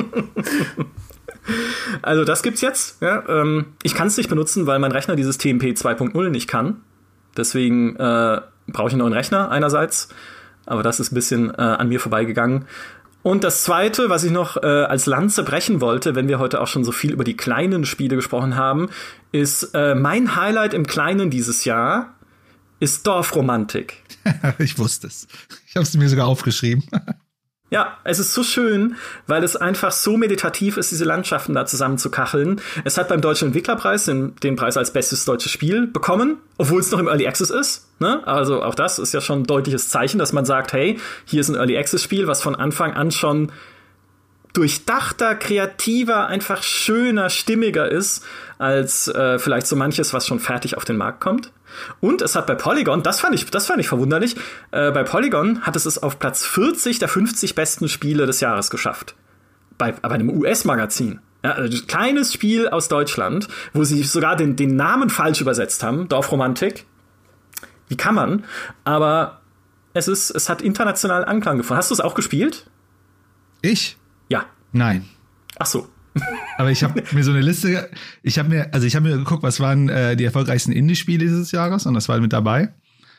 Also das gibt's jetzt. Ja, ich kann es nicht benutzen, weil mein Rechner dieses TMP 2.0 nicht kann. Deswegen brauche ich einen neuen Rechner einerseits. Aber das ist ein bisschen an mir vorbeigegangen. Und das Zweite, was ich noch als Lanze brechen wollte, wenn wir heute auch schon so viel über die kleinen Spiele gesprochen haben, ist mein Highlight im Kleinen dieses Jahr ist Dorfromantik. Ich wusste es. Ich habe es mir sogar aufgeschrieben. Ja, es ist so schön, weil es einfach so meditativ ist, diese Landschaften da zusammen zu kacheln. Es hat beim Deutschen Entwicklerpreis den Preis als bestes deutsches Spiel bekommen, obwohl es noch im Early Access ist. Ne? Also auch das ist ja schon ein deutliches Zeichen, dass man sagt, hey, hier ist ein Early Access Spiel, was von Anfang an schon durchdachter, kreativer, einfach schöner, stimmiger ist, als vielleicht so manches, was schon fertig auf den Markt kommt. Und es hat bei Polygon, das fand ich verwunderlich, bei Polygon hat es auf Platz 40 der 50 besten Spiele des Jahres geschafft. Bei einem US-Magazin. Ja, also ein kleines Spiel aus Deutschland, wo sie sogar den Namen falsch übersetzt haben, Dorfromantik. Wie kann man? Aber es hat internationalen Anklang gefunden. Hast du es auch gespielt? Ich? Ja. Nein. Ach so. Aber ich habe mir so eine Liste, ich habe mir geguckt, was waren die erfolgreichsten Indie-Spiele dieses Jahres, und das war mit dabei.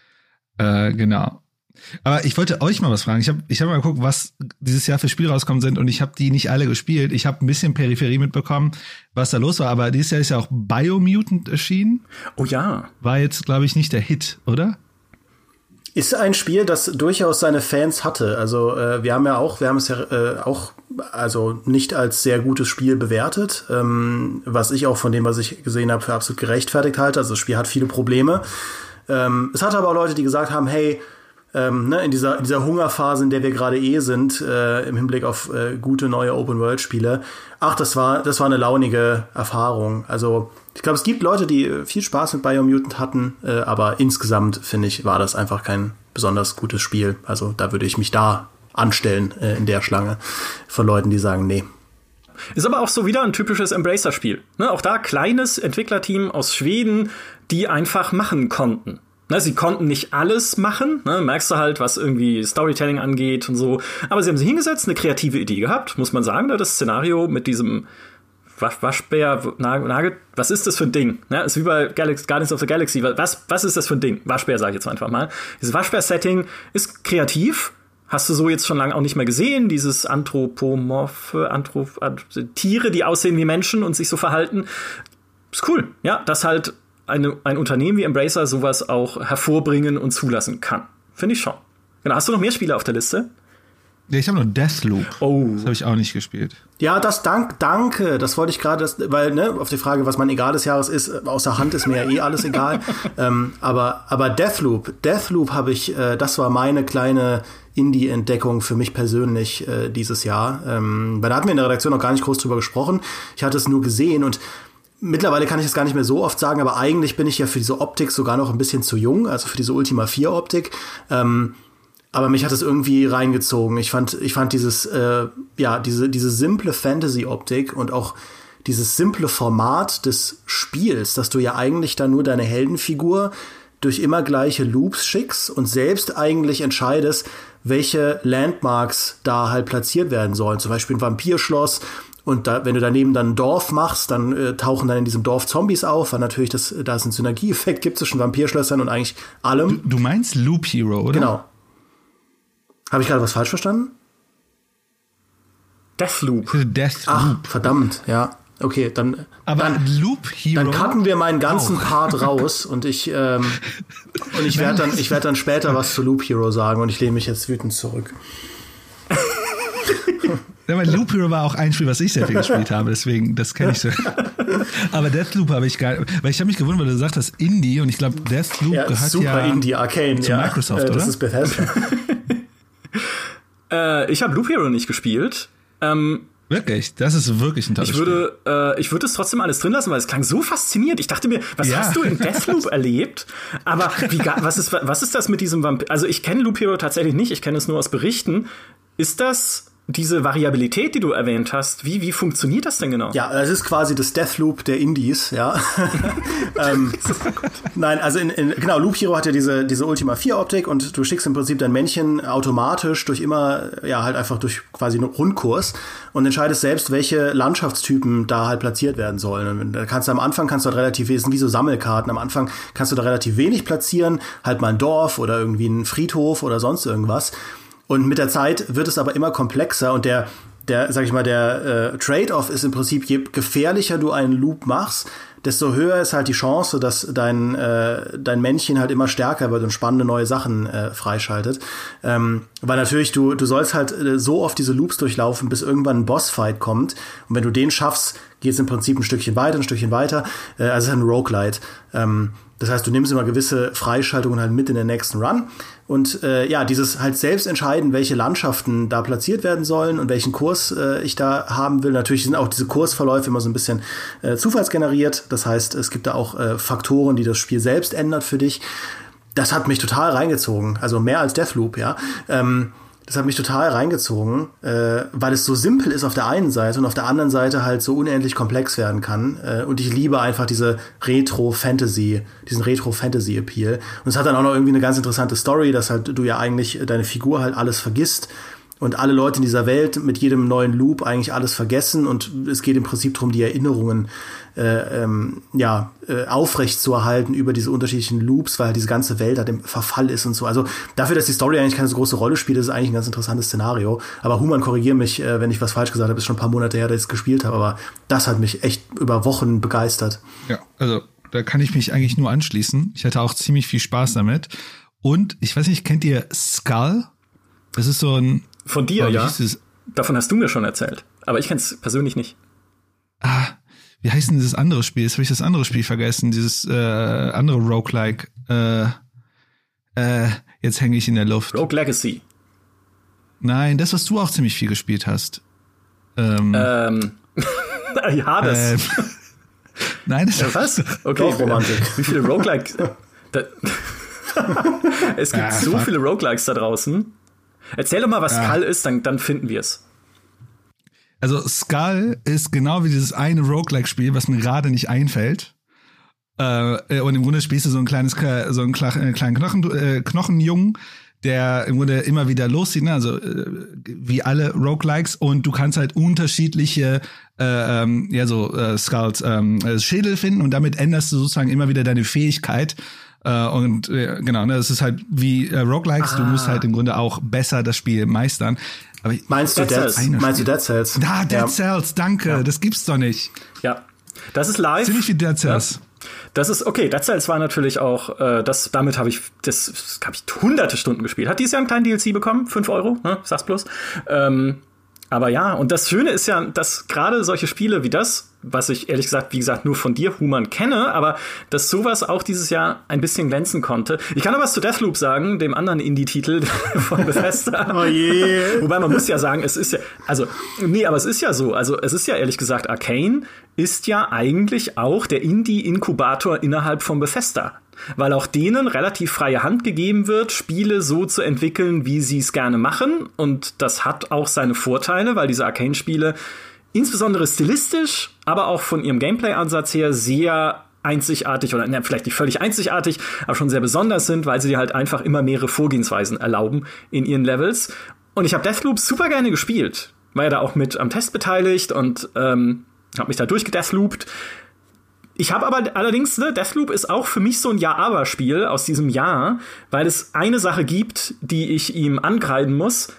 Genau. Aber ich wollte euch mal was fragen. Ich hab mal geguckt, was dieses Jahr für Spiele rauskommen sind, und ich habe die nicht alle gespielt. Ich habe ein bisschen Peripherie mitbekommen, was da los war, aber dieses Jahr ist ja auch Biomutant erschienen. Oh ja. War jetzt, glaube ich, nicht der Hit, oder? Ist ein Spiel, das durchaus seine Fans hatte. Also wir haben es ja auch also nicht als sehr gutes Spiel bewertet, was ich auch von dem, was ich gesehen habe, für absolut gerechtfertigt halte. Also das Spiel hat viele Probleme. Es hatte aber auch Leute, die gesagt haben, hey, in dieser Hungerphase, in der wir gerade sind, im Hinblick auf gute neue Open-World-Spiele, das war eine launige Erfahrung. Also ich glaube, es gibt Leute, die viel Spaß mit Biomutant hatten, aber insgesamt, finde ich, war das einfach kein besonders gutes Spiel. Also da würde ich mich da anstellen in der Schlange von Leuten, die sagen, nee. Ist aber auch so wieder ein typisches Embracer-Spiel. Ne? Auch da kleines Entwicklerteam aus Schweden, die einfach machen konnten. Ne, sie konnten nicht alles machen, ne, merkst du halt, was irgendwie Storytelling angeht und so. Aber sie haben sich hingesetzt, eine kreative Idee gehabt, muss man sagen. Ne, das Szenario mit diesem Waschbär, was ist das für ein Ding? Ne, ist wie bei Guardians of the Galaxy. Was ist das für ein Ding? Waschbär, sage ich jetzt einfach mal. Dieses Waschbär-Setting ist kreativ. Hast du so jetzt schon lange auch nicht mehr gesehen. Dieses Tiere, die aussehen wie Menschen und sich so verhalten. Ist cool. Ja, das halt ein Unternehmen wie Embracer sowas auch hervorbringen und zulassen kann. Finde ich schon. Genau. Hast du noch mehr Spiele auf der Liste? Ja, ich habe nur Deathloop. Oh. Das habe ich auch nicht gespielt. Ja, danke. Das wollte ich gerade, weil, auf die Frage, was mein Egal des Jahres ist, außer Hand ist mir ja alles egal. Aber Deathloop habe ich, das war meine kleine Indie-Entdeckung für mich persönlich dieses Jahr. Weil da hatten wir in der Redaktion noch gar nicht groß drüber gesprochen. Ich hatte es nur gesehen, und mittlerweile kann ich es gar nicht mehr so oft sagen, aber eigentlich bin ich ja für diese Optik sogar noch ein bisschen zu jung, also für diese Ultima 4 Optik. Aber mich hat es irgendwie reingezogen. Ich fand dieses, diese simple Fantasy-Optik und auch dieses simple Format des Spiels, dass du ja eigentlich dann nur deine Heldenfigur durch immer gleiche Loops schickst und selbst eigentlich entscheidest, welche Landmarks da halt platziert werden sollen. Zum Beispiel ein Vampirschloss. Und wenn du daneben dann ein Dorf machst, dann tauchen dann in diesem Dorf Zombies auf, weil natürlich da es einen Synergieeffekt gibt zwischen Vampirschlössern und eigentlich allem. Du meinst Loop Hero, oder? Genau. Habe ich gerade was falsch verstanden? Deathloop. Ach, verdammt, ja. Okay, dann Loop Hero. Dann cutten wir meinen ganzen Part raus und ich werde dann später was zu Loop Hero sagen und ich lehne mich jetzt wütend zurück. Ja, mein Loop Hero war auch ein Spiel, was ich sehr viel gespielt habe, deswegen, das kenne ich so. Aber Deathloop habe ich gar nicht, weil ich habe mich gewundert, weil du gesagt hast Indie und ich glaube, Deathloop gehört super Indie, Arcane, zu Microsoft, oder? Das ist Bethesda. Ich habe Loop Hero nicht gespielt. Wirklich? Das ist wirklich ein tolles Spiel. Ich würde es trotzdem alles drin lassen, weil es klang so faszinierend. Ich dachte mir, was hast du in Deathloop erlebt? Aber was ist das mit diesem Vampir? Also ich kenne Loop Hero tatsächlich nicht, ich kenne es nur aus Berichten. Ist das diese Variabilität, die du erwähnt hast, wie funktioniert das denn genau? Ja, es ist quasi das Deathloop der Indies, ja. Nein, also genau, Loop Hero hat ja diese Ultima 4 Optik und du schickst im Prinzip dein Männchen automatisch durch halt einfach durch quasi einen Rundkurs und entscheidest selbst, welche Landschaftstypen da halt platziert werden sollen. Und da kannst du am Anfang halt relativ, das sind wie so Sammelkarten, am Anfang kannst du da relativ wenig platzieren, halt mal ein Dorf oder irgendwie einen Friedhof oder sonst irgendwas. Und mit der Zeit wird es aber immer komplexer und der Trade-off ist im Prinzip, je gefährlicher du einen Loop machst, desto höher ist halt die Chance, dass dein Männchen halt immer stärker wird und spannende neue Sachen freischaltet. Weil natürlich, du sollst halt so oft diese Loops durchlaufen, bis irgendwann ein Bossfight kommt. Und wenn du den schaffst, geht es im Prinzip ein Stückchen weiter. Also es ist ein Roguelite. Das heißt, du nimmst immer gewisse Freischaltungen halt mit in den nächsten Run. Und dieses halt selbst entscheiden, welche Landschaften da platziert werden sollen und welchen Kurs ich da haben will. Natürlich sind auch diese Kursverläufe immer so ein bisschen zufallsgeneriert. Das heißt, es gibt da auch Faktoren, die das Spiel selbst ändert für dich. Das hat mich total reingezogen. Also mehr als Deathloop, ja. Das hat mich total reingezogen, weil es so simpel ist auf der einen Seite und auf der anderen Seite halt so unendlich komplex werden kann. Und ich liebe einfach diesen Retro-Fantasy-Appeal. Und es hat dann auch noch irgendwie eine ganz interessante Story, dass halt du ja eigentlich deine Figur halt alles vergisst und alle Leute in dieser Welt mit jedem neuen Loop eigentlich alles vergessen und es geht im Prinzip darum, die Erinnerungen aufrecht zu erhalten über diese unterschiedlichen Loops, weil diese ganze Welt halt im Verfall ist und so. Also dafür, dass die Story eigentlich keine so große Rolle spielt, ist es eigentlich ein ganz interessantes Szenario. Aber Human, korrigier mich, wenn ich was falsch gesagt habe, ist schon ein paar Monate her, dass ich es gespielt habe, aber das hat mich echt über Wochen begeistert. Ja, also da kann ich mich eigentlich nur anschließen. Ich hatte auch ziemlich viel Spaß damit. Und ich weiß nicht, kennt ihr Skull? Das ist so ein... Von dir, ja. Davon hast du mir schon erzählt. Aber ich kenn's persönlich nicht. Wie heißt denn dieses andere Spiel? Jetzt habe ich das andere Spiel vergessen. Dieses andere Roguelike. Jetzt hänge ich in der Luft. Rogue Legacy. Nein, das, was du auch ziemlich viel gespielt hast. Ja, das. Nein, das ist was? Okay, wie viele Roguelikes? Es gibt so viele Roguelikes da draußen. Erzähl doch mal, was Skull ist, dann finden wir es. Also Skull ist genau wie dieses eine Roguelike-Spiel, was mir gerade nicht einfällt. Und im Grunde spielst du so einen kleinen Knochenjungen, der im Grunde immer wieder loszieht, ne? Also wie alle Roguelikes, und du kannst halt unterschiedliche Skulls, Schädel finden, und damit änderst du sozusagen immer wieder deine Fähigkeit. Genau, ne, das ist halt wie Roguelikes, du musst halt im Grunde auch besser das Spiel meistern. Aber Meinst du Dead Cells? Dead Cells, danke, das gibt's doch nicht. Ja, das ist live. Ziemlich wie Dead Cells. Ja. Das ist, okay, Dead Cells war natürlich auch, damit habe ich hunderte Stunden gespielt. Hat dieses Jahr einen kleinen DLC bekommen, 5 €, ne, sag's bloß. Aber ja, und das Schöne ist ja, dass gerade solche Spiele wie das was ich ehrlich gesagt, wie gesagt, nur von dir, Human, kenne, aber dass sowas auch dieses Jahr ein bisschen glänzen konnte. Ich kann noch was zu Deathloop sagen, dem anderen Indie-Titel von Bethesda. Oh je. Wobei man muss ja sagen, es ist ja, also, nee, aber es ist ja so, also es ist ja ehrlich gesagt, Arcane ist ja eigentlich auch der Indie-Inkubator innerhalb von Bethesda. Weil auch denen relativ freie Hand gegeben wird, Spiele so zu entwickeln, wie sie es gerne machen. Und das hat auch seine Vorteile, weil diese Arcane-Spiele insbesondere stilistisch, aber auch von ihrem Gameplay-Ansatz her sehr einzigartig oder vielleicht nicht völlig einzigartig, aber schon sehr besonders sind, weil sie dir halt einfach immer mehrere Vorgehensweisen erlauben in ihren Levels. Und ich habe Deathloop super gerne gespielt. War ja da auch mit am Test beteiligt und habe mich da durchgedeathloopt. Ich habe aber allerdings, Deathloop ist auch für mich so ein Ja-Aber-Spiel aus diesem Jahr, weil es eine Sache gibt, die ich ihm ankreiden muss,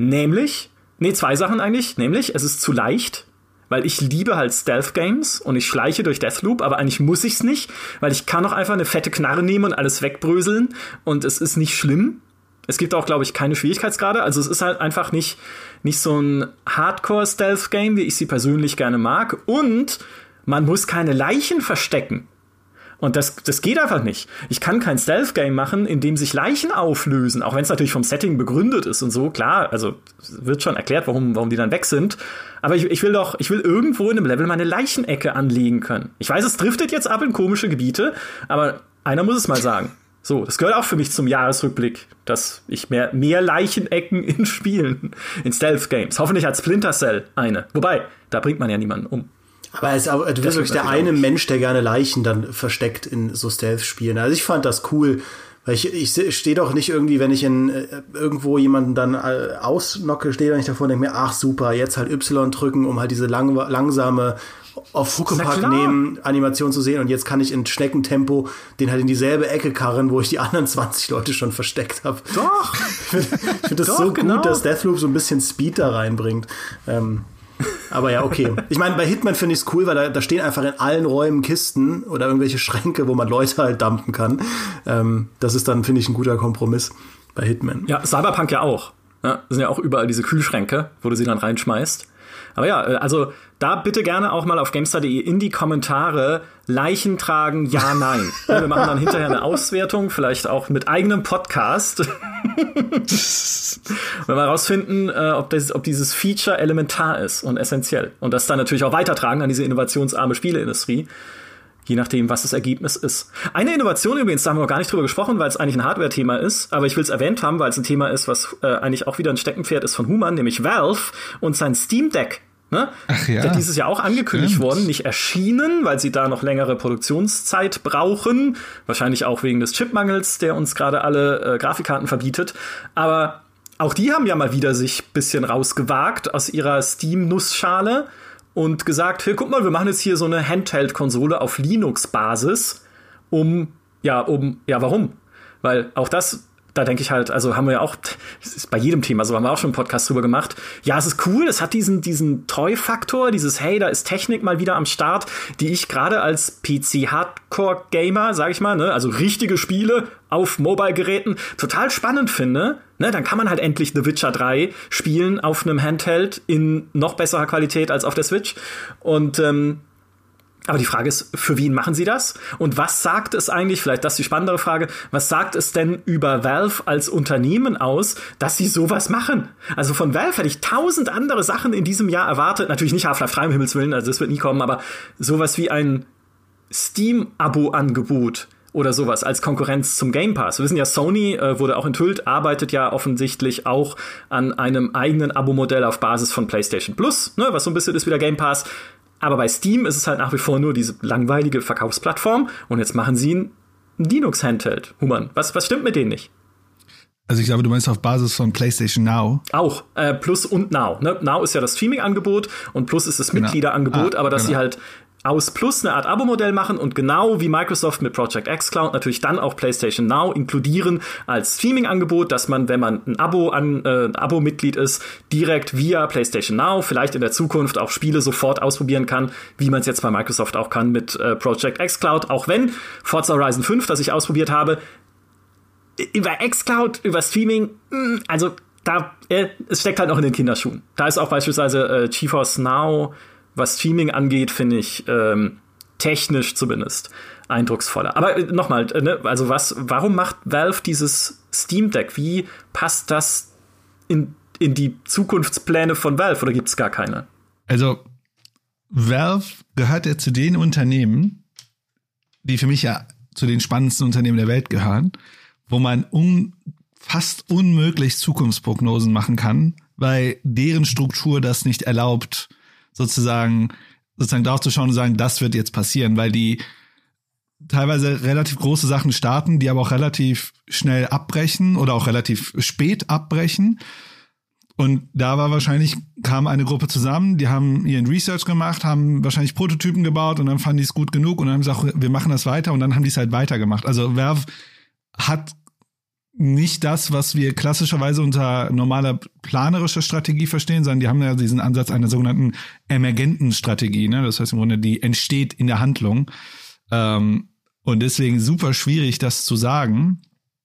zwei Sachen eigentlich, nämlich es ist zu leicht, weil ich liebe halt Stealth-Games und ich schleiche durch Deathloop, aber eigentlich muss ich's nicht, weil ich kann auch einfach eine fette Knarre nehmen und alles wegbröseln und es ist nicht schlimm. Es gibt auch, glaube ich, keine Schwierigkeitsgrade, also es ist halt einfach nicht so ein Hardcore-Stealth-Game, wie ich sie persönlich gerne mag, und man muss keine Leichen verstecken. Und das geht einfach nicht. Ich kann kein Stealth-Game machen, in dem sich Leichen auflösen, auch wenn es natürlich vom Setting begründet ist und so. Klar, also wird schon erklärt, warum die dann weg sind. Aber ich will irgendwo in einem Level meine Leichenecke anlegen können. Ich weiß, es driftet jetzt ab in komische Gebiete, aber einer muss es mal sagen. So, das gehört auch für mich zum Jahresrückblick, dass ich mehr Leichenecken in Spielen, in Stealth-Games. Hoffentlich hat Splinter Cell eine. Wobei, da bringt man ja niemanden um. Aber du bist wirklich der eine Mensch, der gerne Leichen dann versteckt in so Stealth-Spielen. Also ich fand das cool, weil ich stehe doch nicht irgendwie, wenn ich in irgendwo jemanden dann ausnocke, stehe da nicht davor und denke mir, ach super, jetzt halt Y drücken, um halt diese langsame auf Huckepack nehmen Animation zu sehen, und jetzt kann ich in Schneckentempo den halt in dieselbe Ecke karren, wo ich die anderen 20 Leute schon versteckt habe. Doch! Ich finde das so gut, dass Deathloop so ein bisschen Speed da reinbringt. Aber ja, okay. Ich meine, bei Hitman finde ich es cool, weil da stehen einfach in allen Räumen Kisten oder irgendwelche Schränke, wo man Leute halt dumpen kann. Das ist dann, finde ich, ein guter Kompromiss bei Hitman. Ja, Cyberpunk ja auch. Ja, das sind ja auch überall diese Kühlschränke, wo du sie dann reinschmeißt. Aber ja, also da bitte gerne auch mal auf GameStar.de in die Kommentare Leichen tragen, ja, nein. Wir machen dann hinterher eine Auswertung, vielleicht auch mit eigenem Podcast. Wenn wir herausfinden, ob dieses Feature elementar ist und essentiell. Und das dann natürlich auch weitertragen an diese innovationsarme Spieleindustrie. Je nachdem, was das Ergebnis ist. Eine Innovation übrigens, da haben wir noch gar nicht drüber gesprochen, weil es eigentlich ein Hardware-Thema ist, aber ich will es erwähnt haben, weil es ein Thema ist, was eigentlich auch wieder ein Steckenpferd ist von Human, nämlich Valve und sein Steam Deck. Ne? Ach ja. Der dieses Jahr auch angekündigt worden, nicht erschienen, weil sie da noch längere Produktionszeit brauchen. Wahrscheinlich auch wegen des Chipmangels, der uns gerade alle Grafikkarten verbietet. Aber auch die haben ja mal wieder sich ein bisschen rausgewagt aus ihrer Steam-Nussschale und gesagt, hey, guck mal, wir machen jetzt hier so eine Handheld-Konsole auf Linux-Basis, warum? Weil auch das, da denke ich halt, also haben wir ja auch, das ist bei jedem Thema so, haben wir auch schon einen Podcast drüber gemacht. Ja, es ist cool, es hat diesen Toy-Faktor, dieses, hey, da ist Technik mal wieder am Start, die ich gerade als PC-Hardcore-Gamer, sag ich mal, ne, also richtige Spiele auf Mobile-Geräten total spannend finde. Ne, dann kann man halt endlich The Witcher 3 spielen auf einem Handheld in noch besserer Qualität als auf der Switch. Und aber die Frage ist, für wen machen sie das? Und was sagt es eigentlich, vielleicht das ist die spannendere Frage, was sagt es denn über Valve als Unternehmen aus, dass sie sowas machen? Also von Valve hätte ich 1000 andere Sachen in diesem Jahr erwartet. Natürlich nicht Half-Life 3, um Himmels Willen, also das wird nie kommen, aber sowas wie ein Steam-Abo-Angebot oder sowas als Konkurrenz zum Game Pass. Wir wissen ja, Sony wurde auch enthüllt, arbeitet ja offensichtlich auch an einem eigenen Abo-Modell auf Basis von PlayStation Plus, ne, was so ein bisschen ist wie der Game Pass. Aber bei Steam ist es halt nach wie vor nur diese langweilige Verkaufsplattform und jetzt machen sie ein Linux-Handheld. Human, was stimmt mit denen nicht? Also ich glaube, du meinst auf Basis von PlayStation Now. Auch, Plus und Now. Ne? Now ist ja das Streaming-Angebot und Plus ist das Mitgliederangebot, aber dass sie halt aus Plus eine Art Abo-Modell machen und genau wie Microsoft mit Project xCloud natürlich dann auch PlayStation Now inkludieren als Streaming-Angebot, dass man, wenn man ein Abo-Mitglied ist, direkt via PlayStation Now vielleicht in der Zukunft auch Spiele sofort ausprobieren kann, wie man es jetzt bei Microsoft auch kann mit Project xCloud, auch wenn Forza Horizon 5, das ich ausprobiert habe, über xCloud, über Streaming, also da, es steckt halt noch in den Kinderschuhen. Da ist auch beispielsweise GeForce Now, was Streaming angeht, finde ich technisch zumindest eindrucksvoller. Aber nochmal, ne, also warum macht Valve dieses Steam Deck? Wie passt das in die Zukunftspläne von Valve oder gibt es gar keine? Also Valve gehört ja zu den Unternehmen, die für mich ja zu den spannendsten Unternehmen der Welt gehören, wo man fast unmöglich Zukunftsprognosen machen kann, weil deren Struktur das nicht erlaubt, sozusagen drauf zu schauen und sagen, das wird jetzt passieren, weil die teilweise relativ große Sachen starten, die aber auch relativ schnell abbrechen oder auch relativ spät abbrechen. Und da kam eine Gruppe zusammen, die haben ihren Research gemacht, haben wahrscheinlich Prototypen gebaut und dann fanden die es gut genug und dann haben sie gesagt, wir machen das weiter und dann haben die es halt weitergemacht. Also Valve hat nicht das, was wir klassischerweise unter normaler planerischer Strategie verstehen, sondern die haben ja diesen Ansatz einer sogenannten emergenten Strategie. Ne? Das heißt im Grunde, die entsteht in der Handlung. Und deswegen super schwierig, das zu sagen.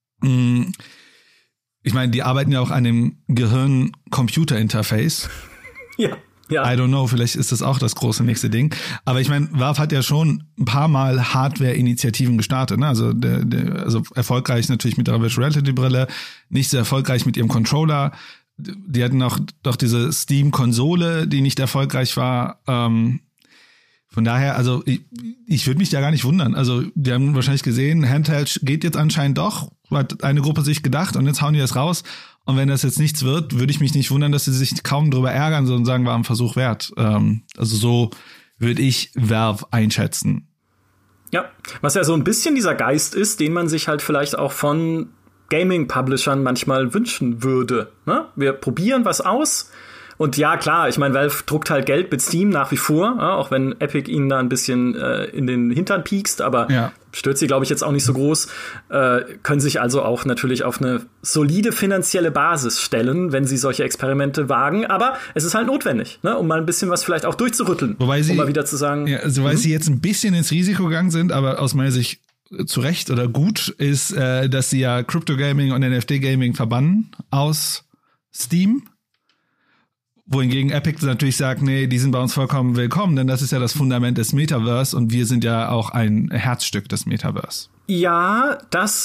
Ich meine, die arbeiten ja auch an dem Gehirn-Computer-Interface. Ja. I don't know, vielleicht ist das auch das große nächste Ding. Aber ich meine, Valve hat ja schon ein paar Mal Hardware-Initiativen gestartet. Ne? Also, also erfolgreich natürlich mit der Virtual Reality-Brille, nicht so erfolgreich mit ihrem Controller. Die hatten auch doch diese Steam-Konsole, die nicht erfolgreich war. Von daher, also ich würde mich da gar nicht wundern. Also die haben wahrscheinlich gesehen, Handheld geht jetzt anscheinend doch, hat eine Gruppe sich gedacht und jetzt hauen die das raus. Und wenn das jetzt nichts wird, würde ich mich nicht wundern, dass sie sich kaum drüber ärgern, sondern sagen, war ein Versuch wert. Also so würde ich Valve einschätzen. Ja, was ja so ein bisschen dieser Geist ist, den man sich halt vielleicht auch von Gaming-Publishern manchmal wünschen würde. Ne? Wir probieren was aus. Und ja, klar, ich meine, Valve druckt halt Geld mit Steam nach wie vor, ja, auch wenn Epic ihnen da ein bisschen in den Hintern piekst, aber stört sie, glaube ich, jetzt auch nicht so groß, können sich also auch natürlich auf eine solide finanzielle Basis stellen, wenn sie solche Experimente wagen. Aber es ist halt notwendig, ne, um mal ein bisschen was vielleicht auch durchzurütteln. Wobei sie, um mal wieder zu sagen. Ja, also weil sie jetzt ein bisschen ins Risiko gegangen sind, aber aus meiner Sicht zu Recht oder gut, ist, dass sie ja Crypto Gaming und NFT Gaming verbannen aus Steam. Wohingegen Epic natürlich sagt, nee, die sind bei uns vollkommen willkommen, denn das ist ja das Fundament des Metaverse und wir sind ja auch ein Herzstück des Metaverse. Ja,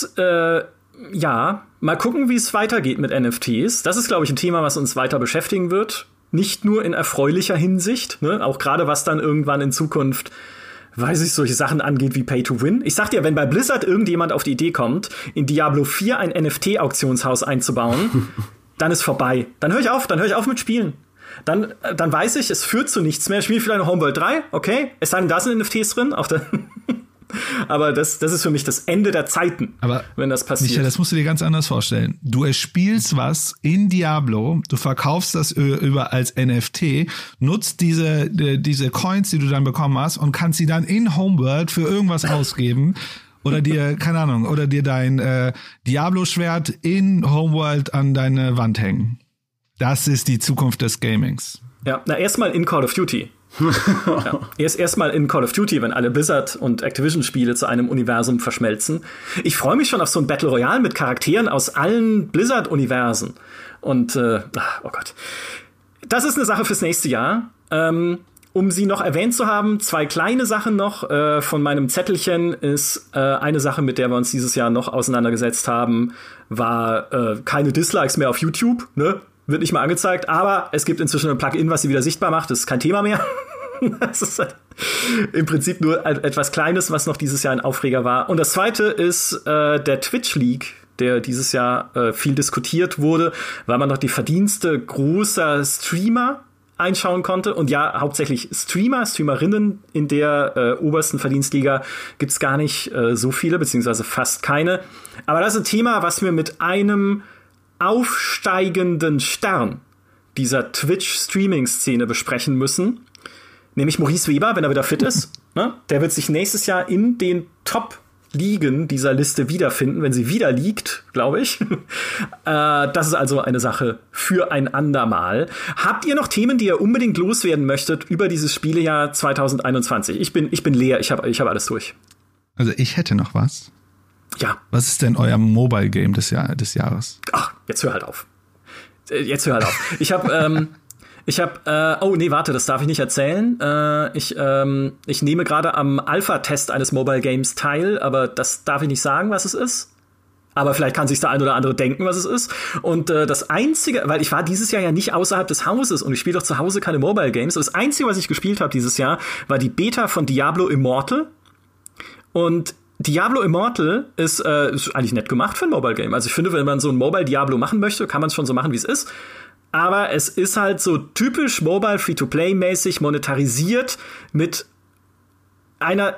mal gucken, wie es weitergeht mit NFTs. Das ist, glaube ich, ein Thema, was uns weiter beschäftigen wird. Nicht nur in erfreulicher Hinsicht, ne? Auch gerade was dann irgendwann in Zukunft, weiß ich, solche Sachen angeht wie Pay to Win. Ich sag dir, wenn bei Blizzard irgendjemand auf die Idee kommt, in Diablo 4 ein NFT-Auktionshaus einzubauen, dann ist vorbei. Dann höre ich auf mit Spielen. Dann weiß ich, es führt zu nichts mehr. Ich spiele vielleicht noch Homeworld 3, okay. Es sei denn, da sind NFTs drin. Auch aber das ist für mich das Ende der Zeiten, aber wenn das passiert. Michael, das musst du dir ganz anders vorstellen. Du erspielst was in Diablo, du verkaufst das als NFT, nutzt diese Coins, die du dann bekommen hast und kannst sie dann in Homeworld für irgendwas ausgeben. Oder dir, keine Ahnung, oder dir dein Diablo-Schwert in Homeworld an deine Wand hängen. Das ist die Zukunft des Gamings. Ja, erstmal in Call of Duty. Erstmal in Call of Duty, wenn alle Blizzard- und Activision-Spiele zu einem Universum verschmelzen. Ich freue mich schon auf so ein Battle Royale mit Charakteren aus allen Blizzard-Universen. Und, oh Gott. Das ist eine Sache fürs nächste Jahr. Um sie noch erwähnt zu haben, 2 kleine Sachen noch von meinem Zettelchen ist eine Sache, mit der wir uns dieses Jahr noch auseinandergesetzt haben, war keine Dislikes mehr auf YouTube, ne? Wird nicht mal angezeigt, aber es gibt inzwischen ein Plugin, was sie wieder sichtbar macht. Das ist kein Thema mehr. Das ist im Prinzip nur etwas Kleines, was noch dieses Jahr ein Aufreger war. Und das zweite ist der Twitch-Leak, der dieses Jahr viel diskutiert wurde, weil man noch die Verdienste großer Streamer einschauen konnte. Und ja, hauptsächlich Streamerinnen in der obersten Verdienstliga gibt's gar nicht so viele, beziehungsweise fast keine. Aber das ist ein Thema, was wir mit einem aufsteigenden Stern dieser Twitch-Streaming-Szene besprechen müssen, nämlich Maurice Weber, wenn er wieder fit ist. Ne? Der wird sich nächstes Jahr in den Top-Ligen dieser Liste wiederfinden, wenn sie wieder liegt, glaube ich. Das ist also eine Sache für ein andermal. Habt ihr noch Themen, die ihr unbedingt loswerden möchtet über dieses Spielejahr 2021? Ich bin leer, ich hab alles durch. Also ich hätte noch was. Ja. Was ist denn euer Mobile Game des Jahres? Ach, jetzt hör halt auf. Ich habe Ich habe, oh nee, warte, das darf ich nicht erzählen. Ich nehme gerade am Alpha-Test eines Mobile Games teil, aber das darf ich nicht sagen, was es ist. Aber vielleicht kann sich der ein oder andere denken, was es ist. Und das Einzige, weil ich war dieses Jahr ja nicht außerhalb des Hauses und ich spiele doch zu Hause keine Mobile Games. Das Einzige, was ich gespielt habe dieses Jahr, war die Beta von Diablo Immortal. Und Diablo Immortal ist eigentlich nett gemacht für ein Mobile Game. Also ich finde, wenn man so ein Mobile Diablo machen möchte, kann man es schon so machen, wie es ist. Aber es ist halt so typisch Mobile Free-to-Play-mäßig monetarisiert mit einer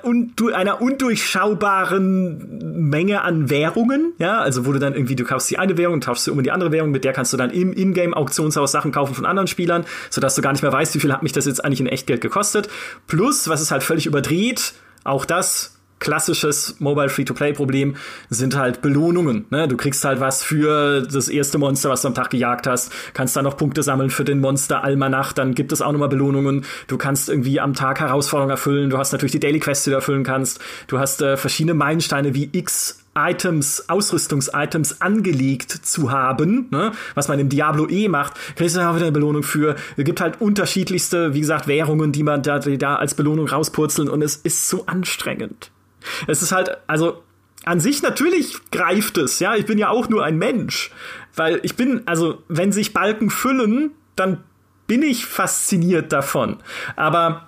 undurchschaubaren Menge an Währungen, ja, also wo du dann irgendwie, du kaufst die eine Währung und tauschst sie um in die andere Währung, mit der kannst du dann im Ingame-Auktionshaus Sachen kaufen von anderen Spielern, sodass du gar nicht mehr weißt, wie viel hat mich das jetzt eigentlich in Echtgeld gekostet. Plus, was ist halt völlig überdreht, auch das klassisches Mobile-Free-to-Play-Problem sind halt Belohnungen. Ne? Du kriegst halt was für das erste Monster, was du am Tag gejagt hast, kannst dann noch Punkte sammeln für den Monster-Almanach, dann gibt es auch nochmal Belohnungen. Du kannst irgendwie am Tag Herausforderungen erfüllen, du hast natürlich die Daily Quests, die du erfüllen kannst, du hast verschiedene Meilensteine wie Ausrüstungs-Items angelegt zu haben, ne? Was man im Diablo macht, kriegst du auch wieder eine Belohnung für. Es gibt halt unterschiedlichste, wie gesagt, Währungen, die man da als Belohnung rauspurzeln und es ist so anstrengend. Es ist halt, also an sich natürlich greift es, ja, ich bin ja auch nur ein Mensch, weil ich bin, also wenn sich Balken füllen, dann bin ich fasziniert davon, aber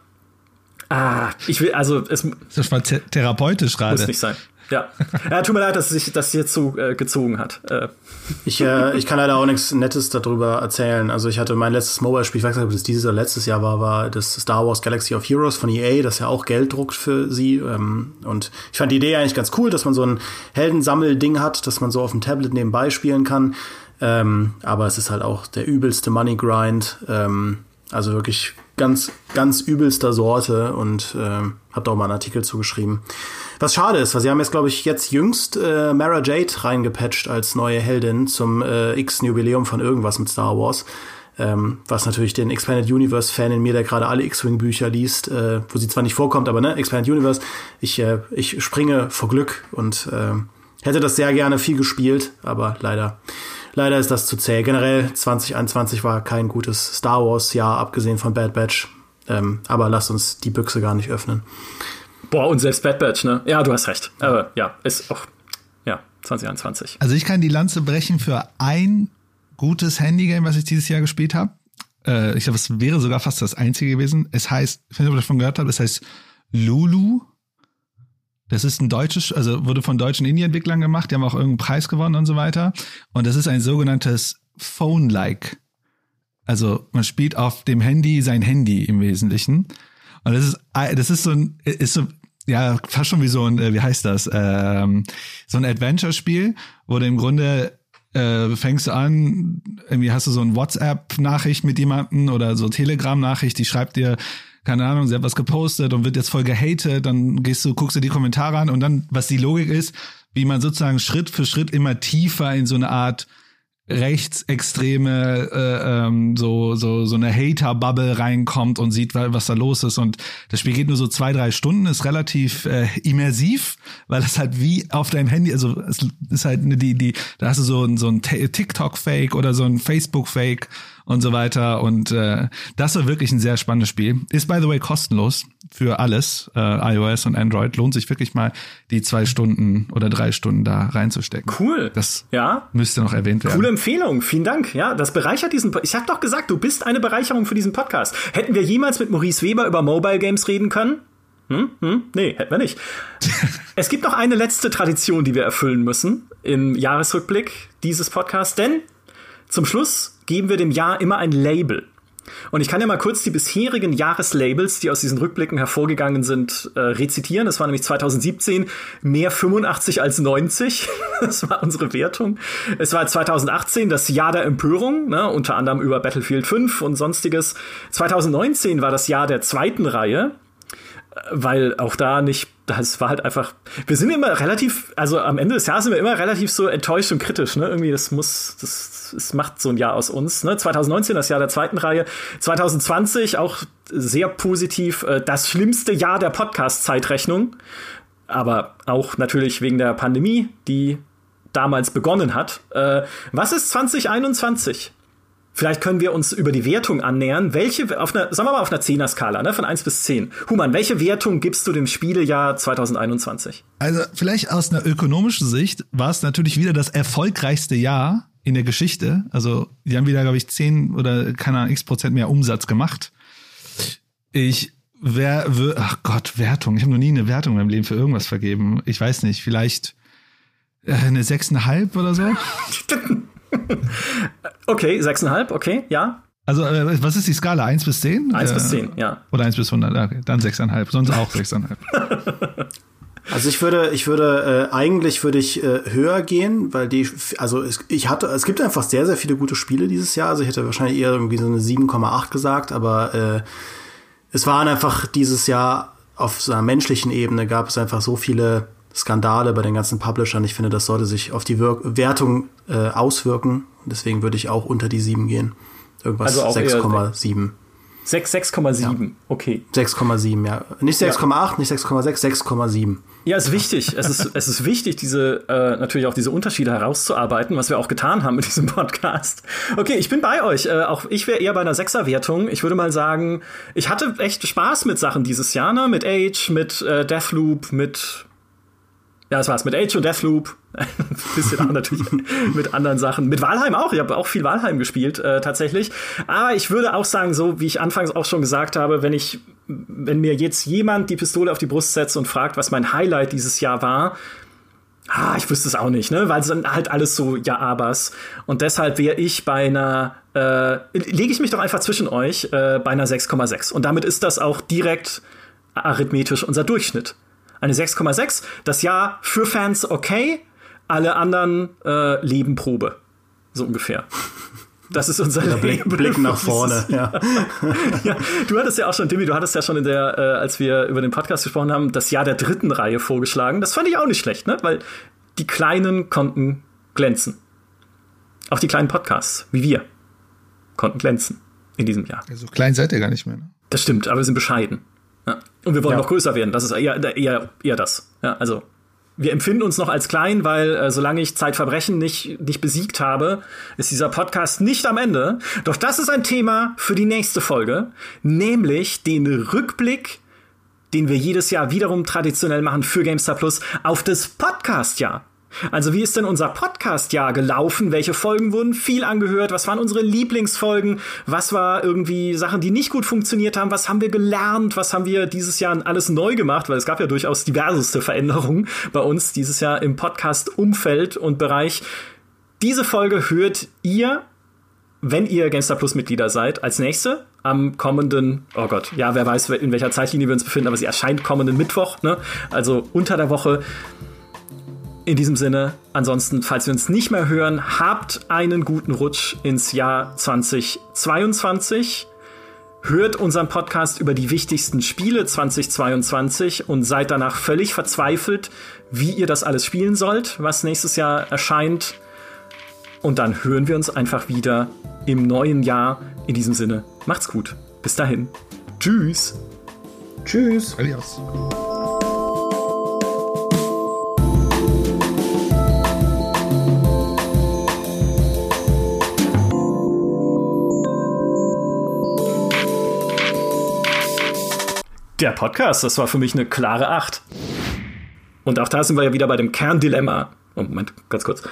ich will, also es das war therapeutisch gerade. Muss nicht sein. Ja, tut mir leid, dass sich das jetzt so gezogen hat. Ich kann leider auch nichts Nettes darüber erzählen. Also ich hatte mein letztes Mobile-Spiel, ich weiß nicht, ob das dieses oder letztes Jahr war das Star Wars Galaxy of Heroes von EA, das ja auch Geld druckt für sie. Und ich fand die Idee eigentlich ganz cool, dass man so ein Heldensammelding hat, dass man so auf dem Tablet nebenbei spielen kann. Aber es ist halt auch der übelste Money-Grind. Also wirklich ganz, ganz übelster Sorte und hab da auch mal einen Artikel zugeschrieben. Was schade ist, weil sie haben jetzt, glaube ich, jüngst Mara Jade reingepatcht als neue Heldin zum X-Jubiläum von irgendwas mit Star Wars. Was natürlich den Expanded Universe-Fan in mir, der gerade alle X-Wing-Bücher liest, wo sie zwar nicht vorkommt, aber ne, Expanded Universe, ich springe vor Glück und hätte das sehr gerne viel gespielt, aber leider ist das zu zäh. Generell 2021 war kein gutes Star Wars-Jahr, abgesehen von Bad Batch. Aber lasst uns die Büchse gar nicht öffnen. Boah, und selbst Bad Batch, ne? Ja, du hast recht. Aber ja, ist auch, 2021. Also ich kann die Lanze brechen für ein gutes Handygame, was ich dieses Jahr gespielt habe. Ich glaube, es wäre sogar fast das einzige gewesen. Es heißt, ich weiß nicht, ob ihr davon gehört habt, es heißt Lulu. Das ist ein deutsches, also wurde von deutschen Indie-Entwicklern gemacht, die haben auch irgendeinen Preis gewonnen und so weiter. Und das ist ein sogenanntes Phone-like. Also man spielt auf dem Handy sein Handy im Wesentlichen. Und das ist so ja, fast schon wie so ein, wie heißt das? So ein Adventure-Spiel, wo du im Grunde fängst du an, irgendwie hast du so ein WhatsApp-Nachricht mit jemandem oder so Telegram-Nachricht, die schreibt dir, keine Ahnung, sie hat was gepostet und wird jetzt voll gehatet, dann guckst du die Kommentare an und dann, was die Logik ist, wie man sozusagen Schritt für Schritt immer tiefer in so eine Art rechtsextreme, so eine Hater-Bubble reinkommt und sieht, was da los ist. Und das Spiel geht nur so 2-3 Stunden, ist relativ immersiv, weil es halt wie auf deinem Handy, also es ist halt da hast du so ein TikTok-Fake oder so ein Facebook-Fake und so weiter. Und das war wirklich ein sehr spannendes Spiel. Ist, by the way, kostenlos für alles, iOS und Android. Lohnt sich wirklich mal, die 2 Stunden oder 3 Stunden da reinzustecken. Cool. Das müsste noch erwähnt werden. Coole Empfehlung. Vielen Dank. Ja, das bereichert diesen Ich hab doch gesagt, du bist eine Bereicherung für diesen Podcast. Hätten wir jemals mit Maurice Weber über Mobile Games reden können? Nee, hätten wir nicht. Es gibt noch eine letzte Tradition, die wir erfüllen müssen im Jahresrückblick dieses Podcasts, denn zum Schluss geben wir dem Jahr immer ein Label. Und ich kann ja mal kurz die bisherigen Jahreslabels, die aus diesen Rückblicken hervorgegangen sind, rezitieren. Das war nämlich 2017 mehr 85 als 90. Das war unsere Wertung. Es war 2018 das Jahr der Empörung, ne, unter anderem über Battlefield 5 und sonstiges. 2019 war das Jahr der zweiten Reihe, weil auch das war halt einfach, wir sind immer relativ, also am Ende des Jahres sind wir immer relativ so enttäuscht und kritisch, ne, irgendwie das macht so ein Jahr aus uns, ne, 2019 das Jahr der zweiten Reihe, 2020 auch sehr positiv, das schlimmste Jahr der Podcast-Zeitrechnung, aber auch natürlich wegen der Pandemie, die damals begonnen hat. Was ist 2021? vielleicht können wir uns über die Wertung annähern. Sagen wir mal auf einer 10er-Skala, ne, von 1 bis 10. Human, welche Wertung gibst du dem Spielejahr 2021? Also vielleicht aus einer ökonomischen Sicht war es natürlich wieder das erfolgreichste Jahr in der Geschichte. Also die haben wieder, glaube ich, 10 oder keine Ahnung, x% mehr Umsatz gemacht. Ach Gott, Wertung. Ich habe noch nie eine Wertung in meinem Leben für irgendwas vergeben. Ich weiß nicht, vielleicht eine 6,5 oder so. Okay, 6,5, okay, ja. Also, was ist die Skala? 1 bis 10? 1 bis 10, ja. Oder 1 bis 100, okay, dann 6,5, sonst auch 6,5. Also eigentlich würde ich höher gehen, weil es gibt einfach sehr, sehr viele gute Spiele dieses Jahr. Also ich hätte wahrscheinlich eher irgendwie so eine 7,8 gesagt, aber es waren einfach dieses Jahr auf so einer menschlichen Ebene gab es einfach so viele Skandale bei den ganzen Publishern. Ich finde, das sollte sich auf die Wertung auswirken. Deswegen würde ich auch unter die 7 gehen. Irgendwas also 6,7. 6,7, ja. Okay. 6,7, ja. Nicht 6,8, nicht 6,6, 6,7. Ja, ist wichtig. Es ist wichtig, natürlich auch diese Unterschiede herauszuarbeiten, was wir auch getan haben mit diesem Podcast. Okay, ich bin bei euch. Auch ich wäre eher bei einer 6er-Wertung. Ich würde mal sagen, ich hatte echt Spaß mit Sachen dieses Jahr, ne? Mit Age, mit Deathloop, das war's, mit Age und Deathloop. Ein bisschen auch natürlich mit anderen Sachen. Mit Valheim auch. Ich habe auch viel Valheim gespielt, tatsächlich. Aber ich würde auch sagen, so wie ich anfangs auch schon gesagt habe, wenn mir jetzt jemand die Pistole auf die Brust setzt und fragt, was mein Highlight dieses Jahr war, ich wüsste es auch nicht, ne? Weil es sind halt alles so Ja-Abers. Und deshalb wäre ich bei einer, lege ich mich doch einfach zwischen euch, bei einer 6,6. Und damit ist das auch direkt arithmetisch unser Durchschnitt. Eine 6,6, das Jahr für Fans okay, alle anderen leben Probe. So ungefähr. Das ist unser Blick nach vorne. Ja. Ja, du hattest ja auch schon, Dimi, in der, als wir über den Podcast gesprochen haben, das Jahr der 3. Reihe vorgeschlagen. Das fand ich auch nicht schlecht, ne? Weil die Kleinen konnten glänzen. Auch die kleinen Podcasts, wie wir, konnten glänzen in diesem Jahr. Ja, so klein seid ihr gar nicht mehr, ne? Das stimmt, aber wir sind bescheiden. Ja. Und wir wollen noch größer werden. Das ist eher das. Ja, also wir empfinden uns noch als klein, weil solange ich Zeitverbrechen nicht besiegt habe, ist dieser Podcast nicht am Ende. Doch das ist ein Thema für die nächste Folge, nämlich den Rückblick, den wir jedes Jahr wiederum traditionell machen für GameStar Plus auf das Podcast-Jahr. Also wie ist denn unser Podcast-Jahr gelaufen? Welche Folgen wurden viel angehört? Was waren unsere Lieblingsfolgen? Was war irgendwie Sachen, die nicht gut funktioniert haben? Was haben wir gelernt? Was haben wir dieses Jahr alles neu gemacht? Weil es gab ja durchaus diverseste Veränderungen bei uns dieses Jahr im Podcast-Umfeld und Bereich. Diese Folge hört ihr, wenn ihr GameStar Plus Mitglieder seid, als nächste am kommenden, oh Gott, ja, wer weiß, in welcher Zeitlinie wir uns befinden, aber sie erscheint kommenden Mittwoch, ne? Also unter der Woche. In diesem Sinne, ansonsten, falls wir uns nicht mehr hören, habt einen guten Rutsch ins Jahr 2022. Hört unseren Podcast über die wichtigsten Spiele 2022 und seid danach völlig verzweifelt, wie ihr das alles spielen sollt, was nächstes Jahr erscheint. Und dann hören wir uns einfach wieder im neuen Jahr. In diesem Sinne, macht's gut. Bis dahin. Tschüss. Tschüss. Adios. Der Podcast, das war für mich eine klare 8. Und auch da sind wir ja wieder bei dem Kerndilemma. Oh, Moment, ganz kurz.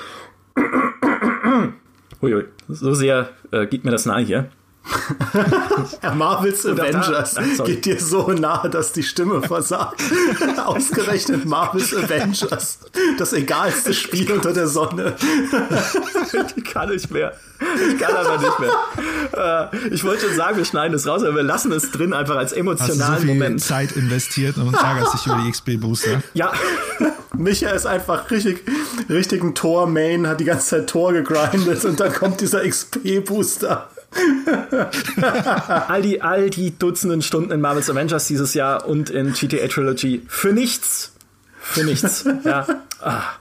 Uiui, so sehr geht mir das nahe hier. Marvel's Avengers geht dir so nahe, dass die Stimme versagt. Ausgerechnet Marvel's Avengers. Das egalste Spiel unter der Sonne. Ich kann nicht mehr. Ich kann aber nicht mehr. Ich wollte schon sagen, wir schneiden es raus, aber wir lassen es drin, einfach als emotionalen Moment. Hast du so viel Zeit investiert und ärgerst dich über die XP-Booster? Ja. Micha ist einfach richtig ein Tor-Main, hat die ganze Zeit Tor gegrindet und dann kommt dieser XP-Booster. all die Dutzenden Stunden in Marvel's Avengers dieses Jahr und in GTA Trilogy für nichts. Ja.